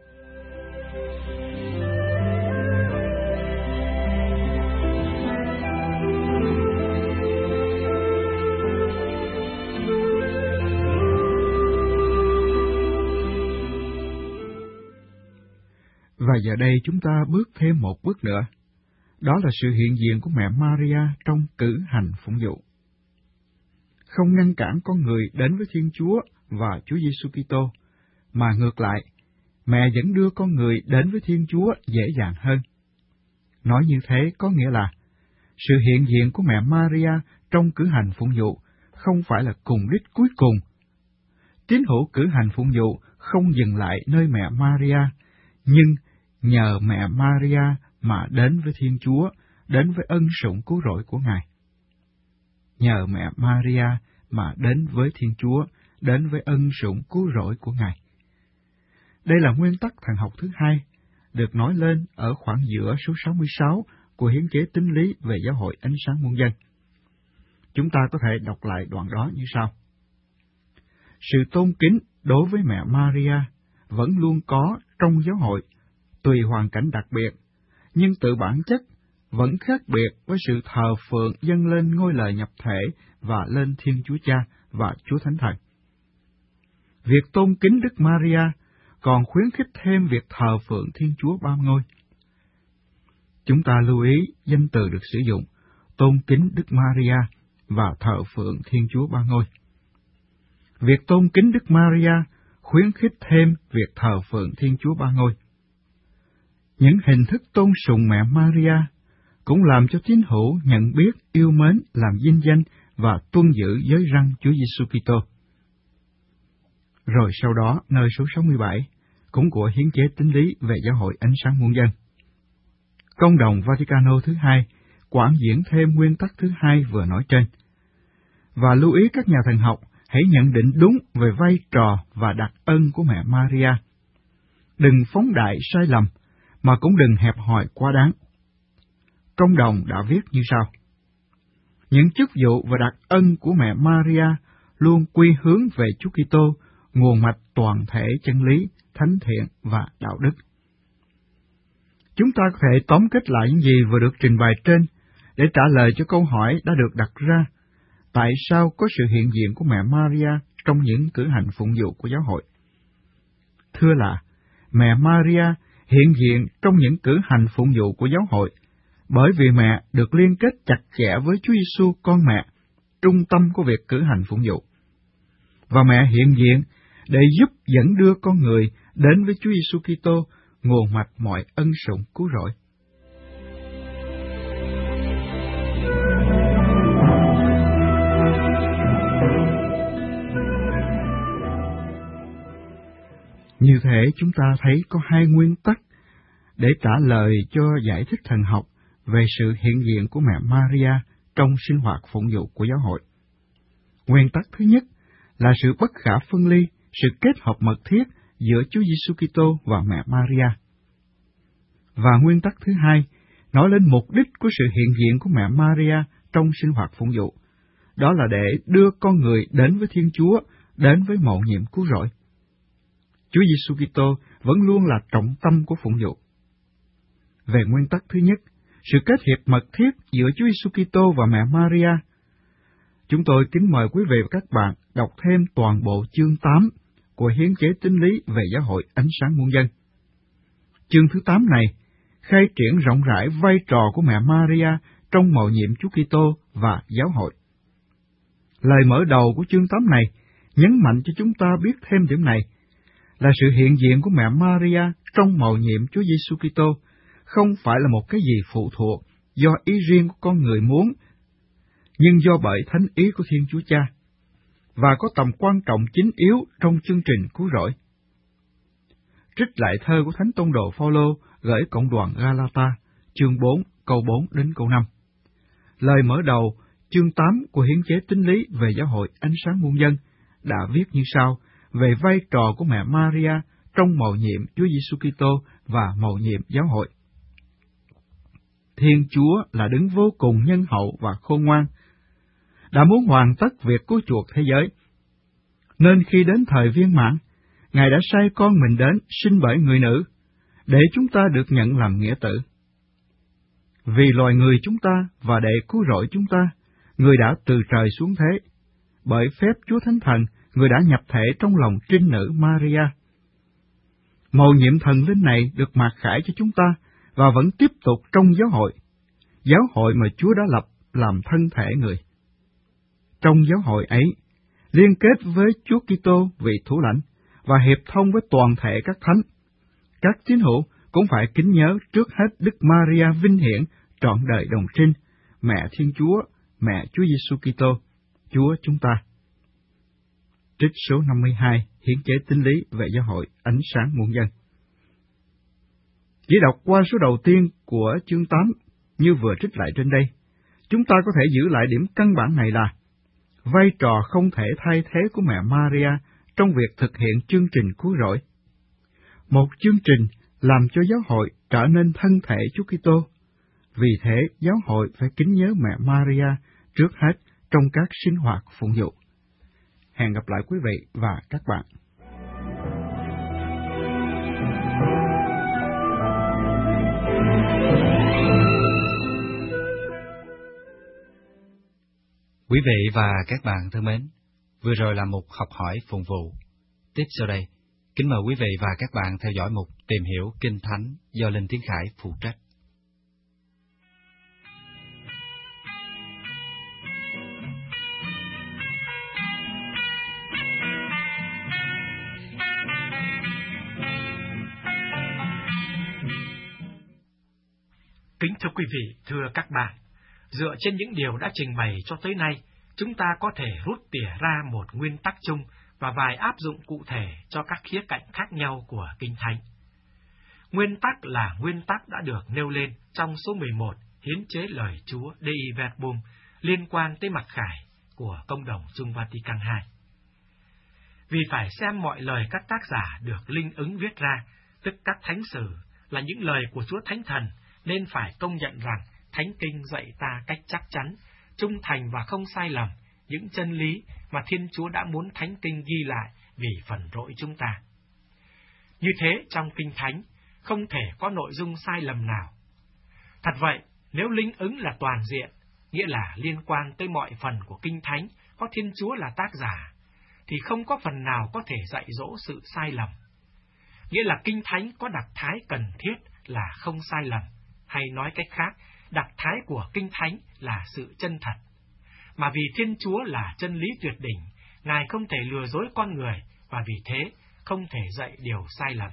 Speaker 4: Và giờ đây chúng ta bước thêm một bước nữa, đó là sự hiện diện của mẹ Maria trong cử hành phụng vụ. Không ngăn cản con người đến với Thiên Chúa và Chúa Giêsu Kitô, mà ngược lại, mẹ vẫn đưa con người đến với Thiên Chúa dễ dàng hơn. Nói như thế có nghĩa là, sự hiện diện của mẹ Maria trong cử hành phụng vụ không phải là cùng đích cuối cùng. Tín hữu cử hành phụng vụ không dừng lại nơi mẹ Maria, nhưng nhờ mẹ Maria mà đến với Thiên Chúa, đến với ân sủng cứu rỗi của Ngài. Nhờ mẹ Maria mà đến với Thiên Chúa, đến với ân sủng cứu rỗi của Ngài. Đây là nguyên tắc thần học thứ hai, được nói lên ở khoảng giữa số sáu mươi sáu của hiến kế tín lý về giáo hội Ánh sáng muôn dân. Chúng ta có thể đọc lại đoạn đó như sau. Sự tôn kính đối với mẹ Maria vẫn luôn có trong giáo hội, tùy hoàn cảnh đặc biệt, nhưng tự bản chất vẫn khác biệt với sự thờ phượng dâng lên ngôi lời nhập thể và lên Thiên Chúa Cha và Chúa Thánh Thần. Việc tôn kính Đức Maria còn khuyến khích thêm việc thờ phượng Thiên Chúa ba ngôi. Chúng ta lưu ý danh từ được sử dụng, tôn kính Đức Maria và thờ phượng Thiên Chúa ba ngôi. Việc tôn kính Đức Maria khuyến khích thêm việc thờ phượng Thiên Chúa ba ngôi. Những hình thức tôn sùng mẹ Maria cũng làm cho tín hữu nhận biết, yêu mến, làm vinh danh và tuân giữ giới răn Chúa Giêsu Kitô. Rồi sau đó, nơi số sáu mươi bảy, cũng của hiến chế tín lý về giáo hội Ánh sáng muôn dân. Công đồng Vaticano thứ hai quảng diễn thêm nguyên tắc thứ hai vừa nói trên. Và lưu ý các nhà thần học hãy nhận định đúng về vai trò và đặc ân của mẹ Maria. Đừng phóng đại sai lầm, mà cũng đừng hẹp hòi quá đáng. Công đồng đã viết như sau. Những chức vụ và đặc ân của mẹ Maria luôn quy hướng về Chúa Kitô, nguồn mạch toàn thể chân lý, thánh thiện và đạo đức. Chúng ta có thể tóm kết lại những gì vừa được trình bày trên để trả lời cho câu hỏi đã được đặt ra, tại sao có sự hiện diện của mẹ Maria trong những cử hành phụng vụ của giáo hội? Thưa là, mẹ Maria hiện diện trong những cử hành phụng vụ của giáo hội, bởi vì mẹ được liên kết chặt chẽ với Chúa Giêsu con mẹ, trung tâm của việc cử hành phụng vụ. Và mẹ hiện diện để giúp dẫn đưa con người đến với Chúa Giêsu Kitô, nguồn mạch mọi ân sủng cứu rỗi. Như thế chúng ta thấy có hai nguyên tắc để trả lời cho giải thích thần học về sự hiện diện của mẹ Maria trong sinh hoạt phụng vụ của giáo hội. Nguyên tắc thứ nhất là sự bất khả phân ly, sự kết hợp mật thiết giữa Chúa Giêsu Kitô và mẹ Maria. Và nguyên tắc thứ hai nói lên mục đích của sự hiện diện của mẹ Maria trong sinh hoạt phụng vụ, đó là để đưa con người đến với Thiên Chúa, đến với mầu nhiệm cứu rỗi. Chúa Giêsu Kitô vẫn luôn là trọng tâm của phụng vụ. Về nguyên tắc thứ nhất, sự kết hiệp mật thiết giữa Chúa Giêsu Kitô và mẹ Maria, chúng tôi kính mời quý vị và các bạn đọc thêm toàn bộ chương tám của hiến chế tín lý về giáo hội Ánh sáng muôn dân. Chương thứ tám này khai triển rộng rãi vai trò của mẹ Maria trong mầu nhiệm Chúa Kitô và giáo hội. Lời mở đầu của chương tám này nhấn mạnh cho chúng ta biết thêm điểm này, là sự hiện diện của mẹ Maria trong mầu nhiệm Chúa Giêsu Kitô không phải là một cái gì phụ thuộc do ý riêng của con người muốn, nhưng do bởi thánh ý của Thiên Chúa Cha, và có tầm quan trọng chính yếu trong chương trình cứu rỗi. trích lại thơ của Thánh Tông đồ Phaolô gửi cộng đoàn Galata, chương bốn, câu bốn đến câu năm. Lời mở đầu chương tám của hiến chế tín lý về giáo hội Ánh sáng muôn dân đã viết như sau về vai trò của mẹ Maria trong mầu nhiệm Chúa Giêsu Kitô và mầu nhiệm giáo hội. Thiên Chúa là đấng vô cùng nhân hậu và khôn ngoan, đã muốn hoàn tất việc cứu chuộc thế giới. Nên khi đến thời viên mãn, Ngài đã sai con mình đến sinh bởi người nữ, để chúng ta được nhận làm nghĩa tử. Vì loài người chúng ta và để cứu rỗi chúng ta, Người đã từ trời xuống thế. Bởi phép Chúa Thánh Thần, Người đã nhập thể trong lòng trinh nữ Maria. Mầu nhiệm thần linh này được mặc khải cho chúng ta và vẫn tiếp tục trong giáo hội, giáo hội mà Chúa đã lập làm thân thể người. Trong giáo hội ấy, liên kết với Chúa Kitô vị thủ lãnh và hiệp thông với toàn thể các thánh, các tín hữu cũng phải kính nhớ trước hết Đức Maria vinh hiển trọn đời đồng trinh, mẹ Thiên Chúa, mẹ Chúa Giêsu Kitô, Chúa chúng ta. Trích số năm mươi hai, hiến chế tín lý về giáo hội Ánh sáng muôn dân. Chỉ đọc qua số đầu tiên của chương tám như vừa trích lại trên đây, chúng ta có thể giữ lại điểm căn bản này là vai trò không thể thay thế của mẹ Maria trong việc thực hiện chương trình cứu rỗi. Một chương trình làm cho giáo hội trở nên thân thể Chúa Kitô. Vì thế, giáo hội phải kính nhớ mẹ Maria trước hết trong các sinh hoạt phụng vụ. Hẹn gặp lại quý vị và các bạn.
Speaker 1: Quý vị và các bạn thân mến, vừa rồi là một học hỏi phụng vụ. Tiếp sau đây, kính mời quý vị và các bạn theo dõi mục Tìm hiểu Kinh Thánh do Linh Tiến Khải phụ trách.
Speaker 5: Kính thưa quý vị, thưa các bạn, dựa trên những điều đã trình bày cho tới nay, chúng ta có thể rút tỉa ra một nguyên tắc chung và vài áp dụng cụ thể cho các khía cạnh khác nhau của Kinh Thánh. Nguyên tắc là nguyên tắc đã được nêu lên trong số mười một hiến chế lời Chúa Dei Verbum liên quan tới mặc khải của Công đồng Chung Vatican hai. Vì phải xem mọi lời các tác giả được linh ứng viết ra, tức các thánh sử, là những lời của Chúa Thánh Thần, nên phải công nhận rằng Thánh Kinh dạy ta cách chắc chắn, trung thành và không sai lầm những chân lý mà Thiên Chúa đã muốn Thánh Kinh ghi lại vì phần lỗi chúng ta. Như thế, trong Kinh Thánh, không thể có nội dung sai lầm nào. Thật vậy, nếu linh ứng là toàn diện, nghĩa là liên quan tới mọi phần của Kinh Thánh có Thiên Chúa là tác giả, thì không có phần nào có thể dạy dỗ sự sai lầm. Nghĩa là Kinh Thánh có đặc thái cần thiết là không sai lầm, hay nói cách khác, đặc thái của Kinh Thánh là sự chân thật. Mà vì Thiên Chúa là chân lý tuyệt đỉnh, Ngài không thể lừa dối con người, và vì thế không thể dạy điều sai lầm.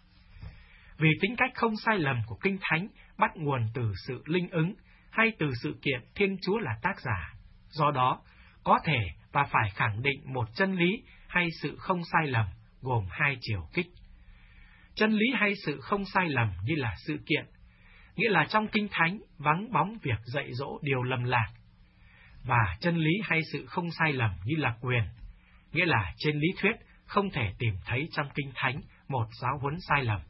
Speaker 5: Vì tính cách không sai lầm của Kinh Thánh bắt nguồn từ sự linh ứng, hay từ sự kiện Thiên Chúa là tác giả. Do đó, có thể và phải khẳng định một chân lý hay sự không sai lầm gồm hai chiều kích. Chân lý hay sự không sai lầm như là sự kiện, nghĩa là trong Kinh Thánh vắng bóng việc dạy dỗ điều lầm lạc. Và chân lý hay sự không sai lầm như là quyền, nghĩa là trên lý thuyết không thể tìm thấy trong Kinh Thánh một giáo huấn sai lầm.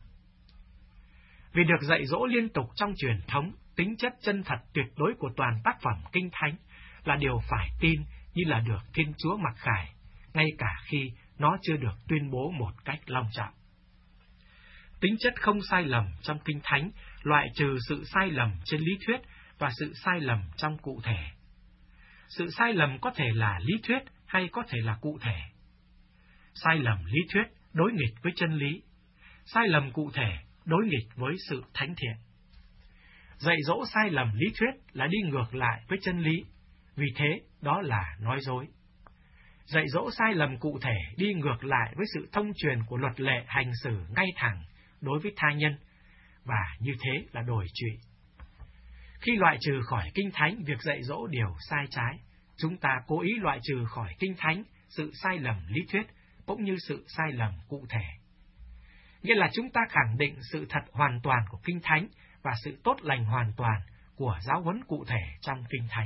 Speaker 5: Vì được dạy dỗ liên tục trong truyền thống, tính chất chân thật tuyệt đối của toàn tác phẩm Kinh Thánh là điều phải tin như là được Thiên Chúa mặc khải, ngay cả khi nó chưa được tuyên bố một cách long trọng. Tính chất không sai lầm trong Kinh Thánh loại trừ sự sai lầm trên lý thuyết và sự sai lầm trong cụ thể. Sự sai lầm có thể là lý thuyết hay có thể là cụ thể. Sai lầm lý thuyết đối nghịch với chân lý. Sai lầm cụ thể đối nghịch với sự thánh thiện. Dạy dỗ sai lầm lý thuyết là đi ngược lại với chân lý, vì thế đó là nói dối. Dạy dỗ sai lầm cụ thể đi ngược lại với sự thông truyền của luật lệ hành xử ngay thẳng đối với tha nhân, và như thế là đồi trụy. Khi loại trừ khỏi Kinh Thánh việc dạy dỗ điều sai trái, chúng ta cố ý loại trừ khỏi Kinh Thánh sự sai lầm lý thuyết cũng như sự sai lầm cụ thể. nghĩa là chúng ta khẳng định sự thật hoàn toàn của Kinh Thánh và sự tốt lành hoàn toàn của giáo huấn cụ thể trong Kinh Thánh.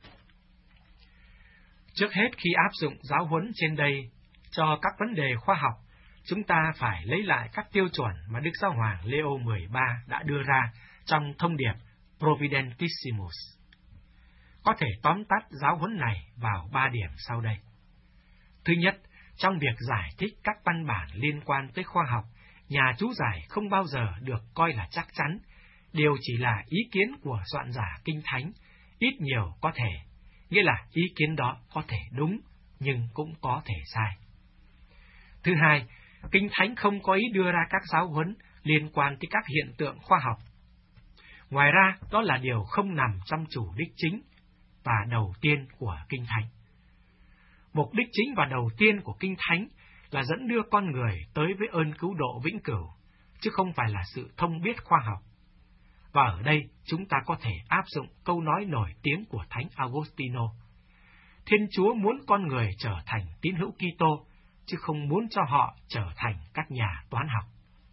Speaker 5: Trước hết khi áp dụng giáo huấn trên đây cho các vấn đề khoa học, chúng ta phải lấy lại các tiêu chuẩn mà Đức Giáo hoàng Leo mười ba đã đưa ra trong thông điệp Providentissimus. Có thể tóm tắt giáo huấn này vào ba điểm sau đây. Thứ nhất, trong việc giải thích các văn bản liên quan tới khoa học, nhà chú giải không bao giờ được coi là chắc chắn, đều chỉ là ý kiến của soạn giả Kinh Thánh, ít nhiều có thể, nghĩa là ý kiến đó có thể đúng, nhưng cũng có thể sai. Thứ hai, Kinh Thánh không có ý đưa ra các giáo huấn liên quan tới các hiện tượng khoa học. Ngoài ra, đó là điều không nằm trong chủ đích chính và đầu tiên của Kinh Thánh. Mục đích chính và đầu tiên của Kinh Thánh là dẫn đưa con người tới với ơn cứu độ vĩnh cửu, chứ không phải là sự thông biết khoa học. Và ở đây chúng ta có thể áp dụng câu nói nổi tiếng của Thánh Augustino: Thiên Chúa muốn con người trở thành tín hữu Kitô, chứ không muốn cho họ trở thành các nhà toán học.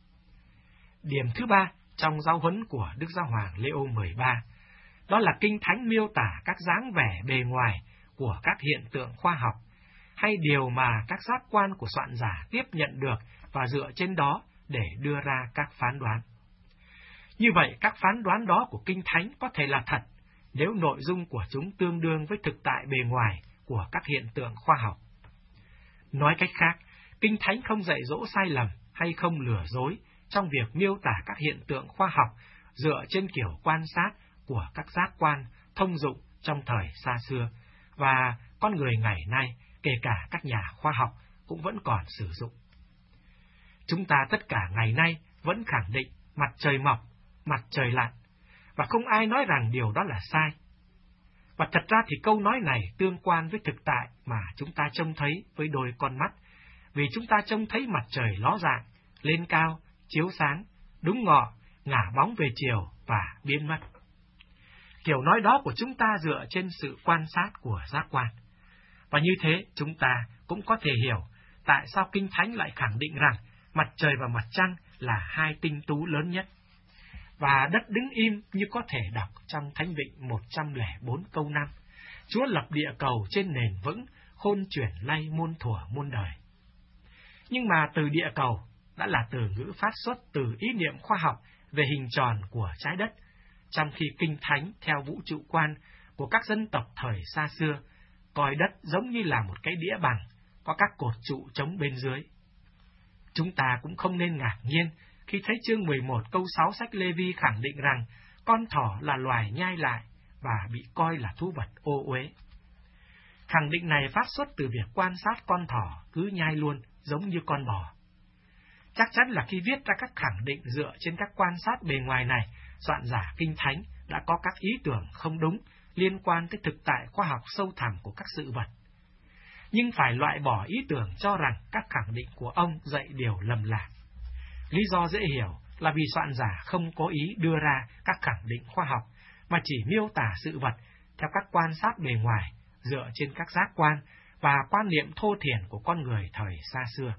Speaker 5: Điểm thứ ba trong giáo huấn của Đức Giáo hoàng Leo mười ba, đó là Kinh Thánh miêu tả các dáng vẻ bề ngoài của các hiện tượng khoa học, hay điều mà các giác quan của soạn giả tiếp nhận được và dựa trên đó để đưa ra các phán đoán. Như vậy, các phán đoán đó của Kinh Thánh có thể là thật nếu nội dung của chúng tương đương với thực tại bề ngoài của các hiện tượng khoa học. Nói cách khác, Kinh Thánh không dạy dỗ sai lầm hay không lừa dối trong việc miêu tả các hiện tượng khoa học dựa trên kiểu quan sát của các giác quan thông dụng trong thời xa xưa, và con người ngày nay, kể cả các nhà khoa học, cũng vẫn còn sử dụng. Chúng ta tất cả ngày nay vẫn khẳng định mặt trời mọc, mặt trời lặn, và không ai nói rằng điều đó là sai. Và thật ra thì câu nói này tương quan với thực tại mà chúng ta trông thấy với đôi con mắt, vì chúng ta trông thấy mặt trời ló dạng, lên cao, chiếu sáng, đúng ngọ, ngả bóng về chiều và biến mất. Kiểu nói đó của chúng ta dựa trên sự quan sát của giác quan. Và như thế, chúng ta cũng có thể hiểu tại sao Kinh Thánh lại khẳng định rằng mặt trời và mặt trăng là hai tinh tú lớn nhất. Và đất đứng im như có thể đọc trong Thánh Vịnh một trăm lẻ bốn câu năm. Chúa lập địa cầu trên nền vững, khôn chuyển lay muôn thuở muôn đời. Nhưng mà từ địa cầu đã là từ ngữ phát xuất từ ý niệm khoa học về hình tròn của trái đất, trong khi Kinh Thánh theo vũ trụ quan của các dân tộc thời xa xưa coi đất giống như là một cái đĩa bằng, có các cột trụ chống bên dưới. Chúng ta cũng không nên ngạc nhiên khi thấy chương mười một câu sáu sách Lê-vi khẳng định rằng con thỏ là loài nhai lại và bị coi là thú vật ô uế. Khẳng định này phát xuất từ việc quan sát con thỏ cứ nhai luôn giống như con bò. Chắc chắn là khi viết ra các khẳng định dựa trên các quan sát bề ngoài này, soạn giả Kinh Thánh đã có các ý tưởng không đúng liên quan tới thực tại khoa học sâu thẳm của các sự vật. Nhưng phải loại bỏ ý tưởng cho rằng các khẳng định của ông dạy điều lầm lạc. Lý do dễ hiểu là vì soạn giả không có ý đưa ra các khẳng định khoa học, mà chỉ miêu tả sự vật theo các quan sát bề ngoài, dựa trên các giác quan và quan niệm thô thiển của con người thời xa xưa.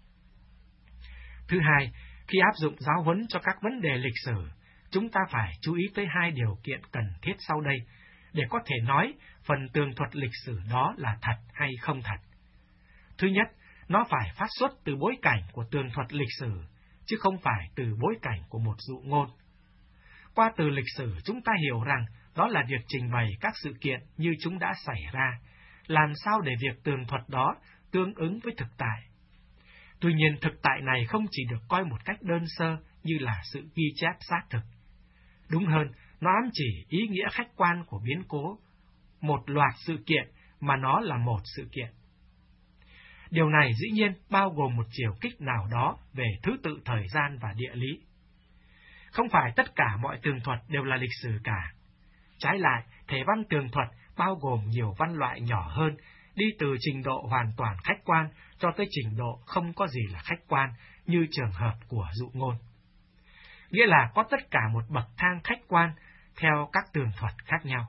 Speaker 5: Thứ hai, khi áp dụng giáo huấn cho các vấn đề lịch sử, chúng ta phải chú ý tới hai điều kiện cần thiết sau đây, để có thể nói phần tường thuật lịch sử đó là thật hay không thật. Thứ nhất, nó phải phát xuất từ bối cảnh của tường thuật lịch sử, chứ không phải từ bối cảnh của một dụ ngôn. Qua từ lịch sử, chúng ta hiểu rằng đó là việc trình bày các sự kiện như chúng đã xảy ra, làm sao để việc tường thuật đó tương ứng với thực tại. Tuy nhiên, thực tại này không chỉ được coi một cách đơn sơ như là sự ghi chép xác thực. Đúng hơn, nó ám chỉ ý nghĩa khách quan của biến cố, một loạt sự kiện mà nó là một sự kiện. Điều này dĩ nhiên bao gồm một chiều kích nào đó về thứ tự thời gian và địa lý. Không phải tất cả mọi tường thuật đều là lịch sử cả. Trái lại, thể văn tường thuật bao gồm nhiều văn loại nhỏ hơn, đi từ trình độ hoàn toàn khách quan cho tới trình độ không có gì là khách quan, như trường hợp của dụ ngôn. Nghĩa là có tất cả một bậc thang khách quan theo các tường thuật khác nhau.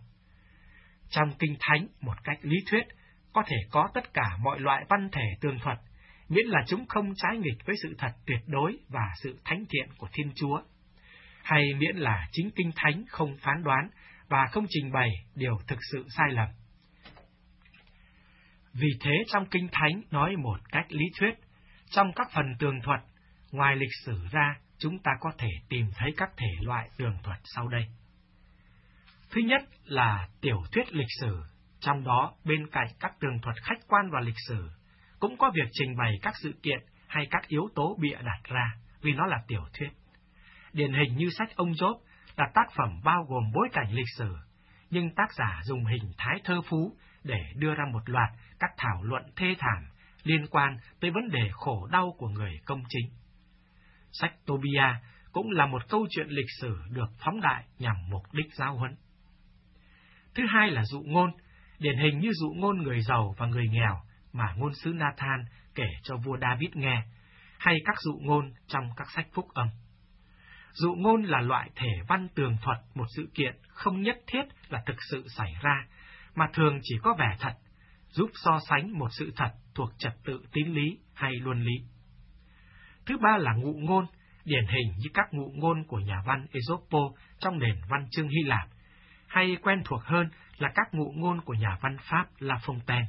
Speaker 5: Trong Kinh Thánh, một cách lý thuyết, có thể có tất cả mọi loại văn thể tường thuật, miễn là chúng không trái nghịch với sự thật tuyệt đối và sự thánh thiện của Thiên Chúa, hay miễn là chính Kinh Thánh không phán đoán và không trình bày điều thực sự sai lầm. Vì thế trong Kinh Thánh nói một cách lý thuyết, trong các phần tường thuật, ngoài lịch sử ra, chúng ta có thể tìm thấy các thể loại tường thuật sau đây. Thứ nhất là tiểu thuyết lịch sử, trong đó bên cạnh các tường thuật khách quan và lịch sử, cũng có việc trình bày các sự kiện hay các yếu tố bịa đặt ra, vì nó là tiểu thuyết. Điển hình như sách Ông Gióp là tác phẩm bao gồm bối cảnh lịch sử, nhưng tác giả dùng hình thái thơ phú để đưa ra một loạt các thảo luận thê thảm liên quan tới vấn đề khổ đau của người công chính. Sách Tobia cũng là một câu chuyện lịch sử được phóng đại nhằm mục đích giáo huấn. Thứ hai là dụ ngôn, điển hình như dụ ngôn người giàu và người nghèo mà ngôn sứ Nathan kể cho vua David nghe, hay các dụ ngôn trong các sách phúc âm. Dụ ngôn là loại thể văn tường thuật một sự kiện không nhất thiết là thực sự xảy ra, mà thường chỉ có vẻ thật, giúp so sánh một sự thật thuộc trật tự tín lý hay luân lý. Thứ ba là ngụ ngôn, điển hình như các ngụ ngôn của nhà văn Aesoppo trong nền văn chương Hy Lạp, hay quen thuộc hơn là các ngụ ngôn của nhà văn Pháp La Fontaine.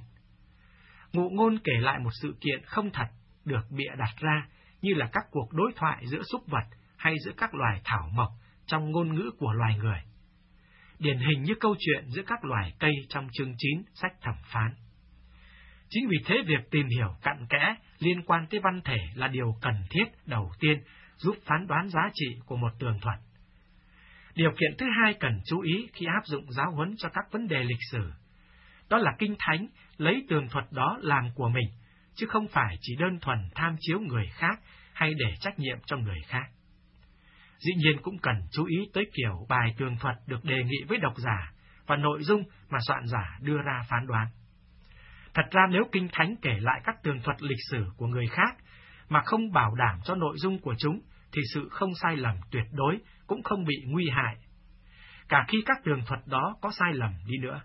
Speaker 5: Ngụ ngôn kể lại một sự kiện không thật được bịa đặt ra, như là các cuộc đối thoại giữa súc vật hay giữa các loài thảo mộc trong ngôn ngữ của loài người. Điển hình như câu chuyện giữa các loài cây trong chương chín sách Thẩm Phán. Chính vì thế việc tìm hiểu cặn kẽ liên quan tới văn thể là điều cần thiết đầu tiên giúp phán đoán giá trị của một tường thuật. Điều kiện thứ hai cần chú ý khi áp dụng giáo huấn cho các vấn đề lịch sử, đó là Kinh Thánh lấy tường thuật đó làm của mình, chứ không phải chỉ đơn thuần tham chiếu người khác hay để trách nhiệm cho người khác. Dĩ nhiên cũng cần chú ý tới kiểu bài tường thuật được đề nghị với độc giả và nội dung mà soạn giả đưa ra phán đoán. Thật ra nếu Kinh Thánh kể lại các tường thuật lịch sử của người khác mà không bảo đảm cho nội dung của chúng, thì sự không sai lầm tuyệt đối cũng không bị nguy hại, cả khi các tường thuật đó có sai lầm đi nữa.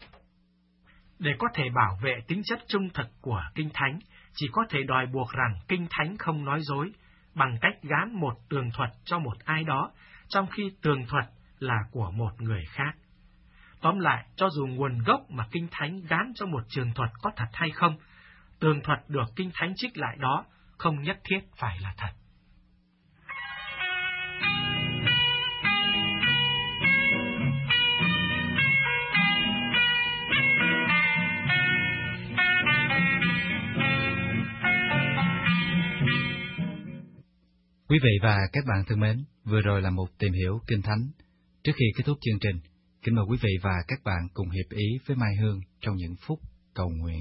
Speaker 5: Để có thể bảo vệ tính chất trung thực của Kinh Thánh, chỉ có thể đòi buộc rằng Kinh Thánh không nói dối, bằng cách gán một tường thuật cho một ai đó, trong khi tường thuật là của một người khác. Tóm lại, cho dù nguồn gốc mà Kinh Thánh gán cho một trường thuật có thật hay không, tường thuật được Kinh Thánh trích lại đó không nhất thiết phải là thật.
Speaker 1: Quý vị và các bạn thân mến, vừa rồi là một tìm hiểu Kinh Thánh. Trước khi kết thúc chương trình, kính mời quý vị và các bạn cùng hiệp ý với Mai Hương trong những phút cầu nguyện.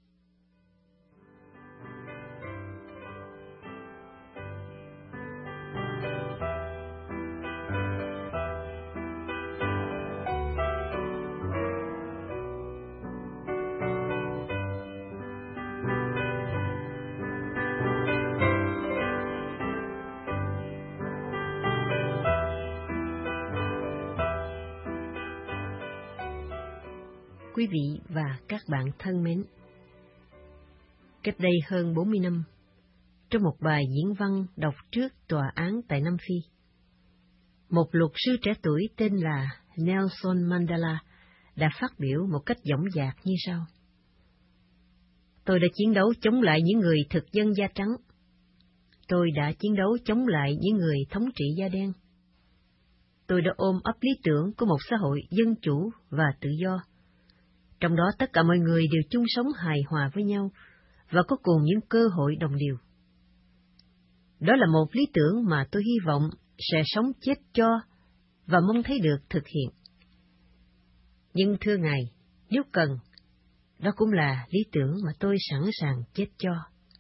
Speaker 3: Quý vị và các bạn thân mến, cách đây hơn bốn mươi năm, trong một bài diễn văn đọc trước tòa án tại Nam Phi, một luật sư trẻ tuổi tên là Nelson Mandela đã phát biểu một cách dõng dạc như sau: Tôi đã chiến đấu chống lại những người thực dân da trắng. Tôi đã chiến đấu chống lại những người thống trị da đen. Tôi đã ôm ấp lý tưởng của một xã hội dân chủ và tự do, trong đó tất cả mọi người đều chung sống hài hòa với nhau và có cùng những cơ hội đồng đều. Đó là một lý tưởng mà tôi hy vọng sẽ sống chết cho và mong thấy được thực hiện. Nhưng thưa Ngài, nếu cần, đó cũng là lý tưởng mà tôi sẵn sàng chết cho.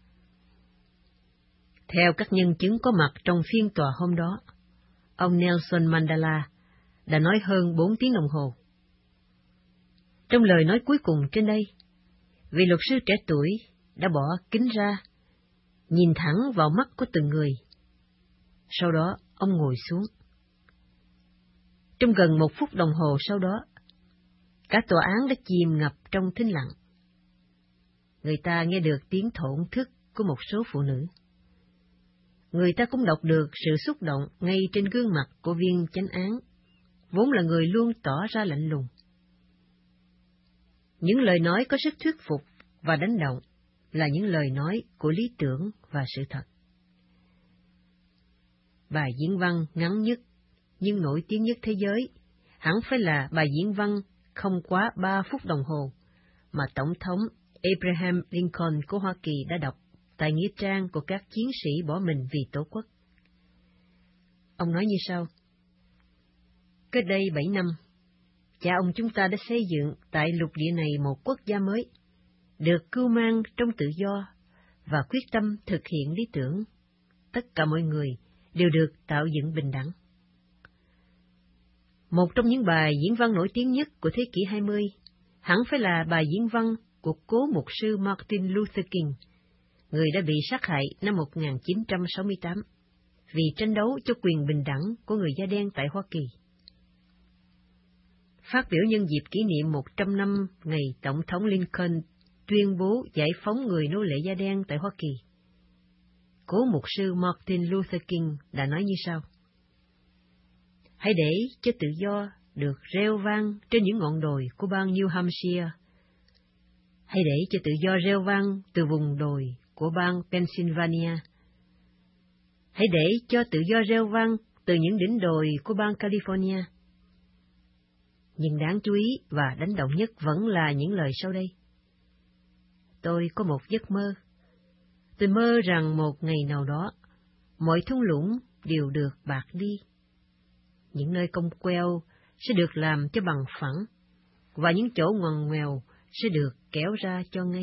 Speaker 3: Theo các nhân chứng có mặt trong phiên tòa hôm đó, ông Nelson Mandela đã nói hơn bốn tiếng đồng hồ. Trong lời nói cuối cùng trên đây, vị luật sư trẻ tuổi đã bỏ kính ra, nhìn thẳng vào mắt của từng người. Sau đó, ông ngồi xuống. Trong gần một phút đồng hồ sau đó, cả tòa án đã chìm ngập trong thinh lặng. Người ta nghe được tiếng thổn thức của một số phụ nữ. Người ta cũng đọc được sự xúc động ngay trên gương mặt của viên chánh án, vốn là người luôn tỏ ra lạnh lùng. Những lời nói có sức thuyết phục và đánh động là những lời nói của lý tưởng và sự thật. Bài diễn văn ngắn nhất nhưng nổi tiếng nhất thế giới hẳn phải là bài diễn văn không quá ba phút đồng hồ mà Tổng thống Abraham Lincoln của Hoa Kỳ đã đọc tại nghĩa trang của các chiến sĩ bỏ mình vì Tổ quốc. Ông nói như sau: Cách đây bảy năm, cha ông chúng ta đã xây dựng tại lục địa này một quốc gia mới, được cưu mang trong tự do và quyết tâm thực hiện lý tưởng. Tất cả mọi người đều được tạo dựng bình đẳng. Một trong những bài diễn văn nổi tiếng nhất của thế kỷ hai mươi hẳn phải là bài diễn văn của cố mục sư Martin Luther King, người đã bị sát hại năm một nghìn chín trăm sáu mươi tám vì tranh đấu cho quyền bình đẳng của người da đen tại Hoa Kỳ. Phát biểu nhân dịp kỷ niệm một trăm năm ngày Tổng thống Lincoln tuyên bố giải phóng người nô lệ da đen tại Hoa Kỳ, cố mục sư Martin Luther King đã nói như sau: Hãy để cho tự do được reo vang trên những ngọn đồi của bang New Hampshire. Hãy để cho tự do reo vang từ vùng đồi của bang Pennsylvania. Hãy để cho tự do reo vang từ những đỉnh đồi của bang California. Nhưng đáng chú ý và đánh động nhất vẫn là những lời sau đây. Tôi có một giấc mơ. Tôi mơ rằng một ngày nào đó, mọi thung lũng đều được bạc đi. Những nơi cong queo sẽ được làm cho bằng phẳng, và những chỗ ngoằn ngoèo sẽ được kéo ra cho ngay.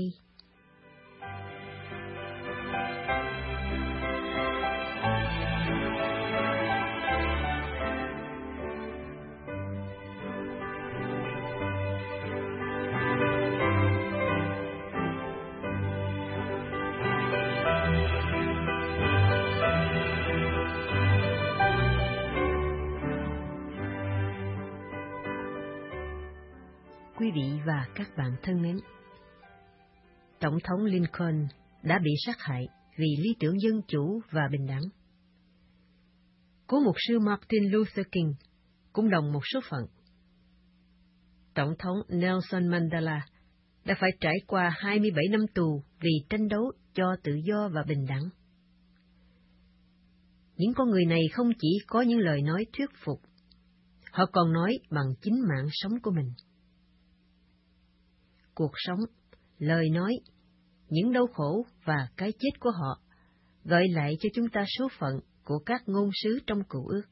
Speaker 3: Quý vị và các bạn thân mến, Tổng thống Lincoln đã bị sát hại vì lý tưởng dân chủ và bình đẳng. Cố mục sư Martin Luther King cũng đồng một số phận. Tổng thống Nelson Mandela đã phải trải qua hai mươi bảy năm tù vì tranh đấu cho tự do và bình đẳng. Những con người này không chỉ có những lời nói thuyết phục, họ còn nói bằng chính mạng sống của mình. Cuộc sống, lời nói, những đau khổ và cái chết của họ gợi lại cho chúng ta số phận của các ngôn sứ trong Cựu Ước.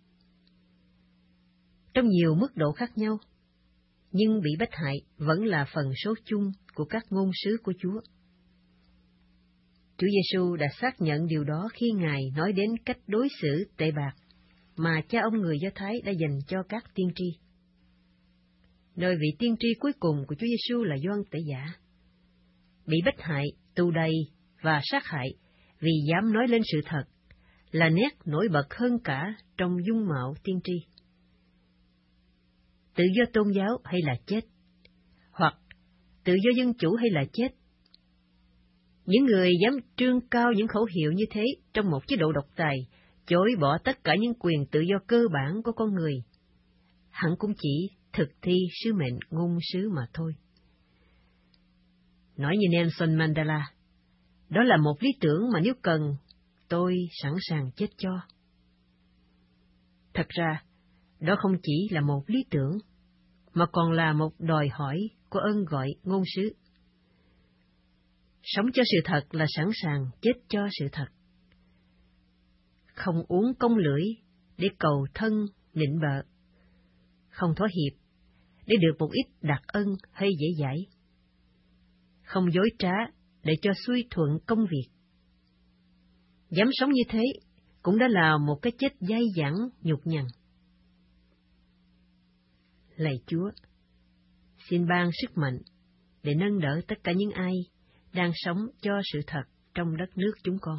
Speaker 3: Trong nhiều mức độ khác nhau, nhưng bị bách hại vẫn là phần số chung của các ngôn sứ của Chúa. Chúa Giêsu đã xác nhận điều đó khi Ngài nói đến cách đối xử tệ bạc mà cha ông người Do Thái đã dành cho các tiên tri. Nơi vị tiên tri cuối cùng của Chúa Giêsu là Gioan Tẩy Giả, bị bách hại, tù đầy và sát hại vì dám nói lên sự thật, là nét nổi bật hơn cả trong dung mạo tiên tri. Tự do tôn giáo hay là chết, hoặc tự do dân chủ hay là chết. Những người dám trương cao những khẩu hiệu như thế trong một chế độ độc tài, chối bỏ tất cả những quyền tự do cơ bản của con người, hẳn cũng chỉ thực thi sứ mệnh ngôn sứ mà thôi. Nói như Nelson Mandela, đó là một lý tưởng mà nếu cần, tôi sẵn sàng chết cho. Thật ra, đó không chỉ là một lý tưởng, mà còn là một đòi hỏi của ơn gọi ngôn sứ. Sống cho sự thật là sẵn sàng chết cho sự thật. Không uống công lưỡi để cầu thân nịnh bợ. Không thỏa hiệp để được một ít đặc ân hay dễ dãi. Không dối trá để cho xuôi thuận công việc. Dám sống như thế cũng đã là một cái chết dai dẳng nhục nhằn. Lạy Chúa, xin ban sức mạnh để nâng đỡ tất cả những ai đang sống cho sự thật trong đất nước chúng con.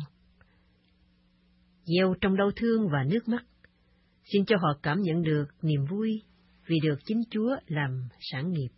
Speaker 3: Gieo trong đau thương và nước mắt, xin cho họ cảm nhận được niềm vui vì được chính Chúa làm sản nghiệp.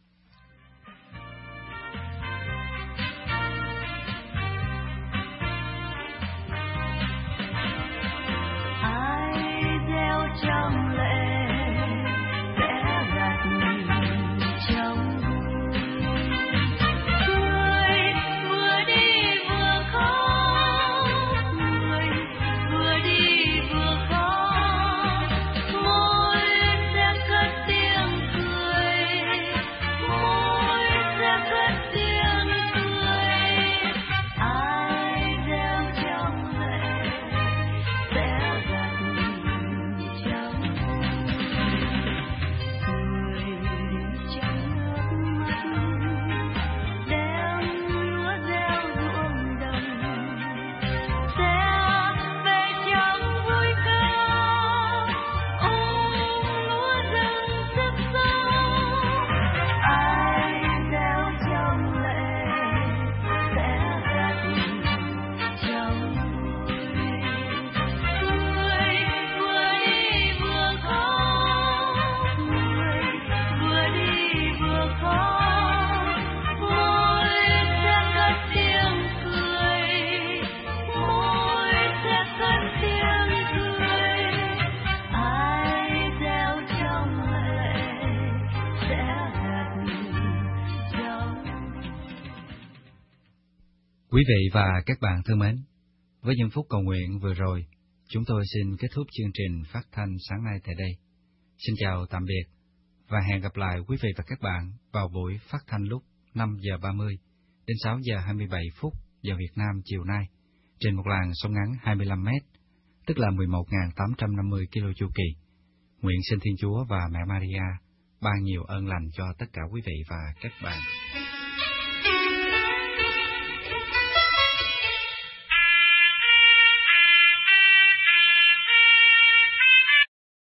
Speaker 1: Quý vị và các bạn thân mến, với những phút cầu nguyện vừa rồi, chúng tôi xin kết thúc chương trình phát thanh sáng nay tại đây. Xin chào tạm biệt và hẹn gặp lại quý vị và các bạn vào buổi phát thanh lúc năm giờ ba mươi đến sáu giờ hai mươi bảy phút giờ Việt Nam chiều nay trên một làn sóng ngắn hai mươi lăm mét, tức là mười một nghìn tám trăm năm mươi ki lô chu kỳ. Nguyện xin Thiên Chúa và Mẹ Maria ban nhiều ơn lành cho tất cả quý vị và các bạn.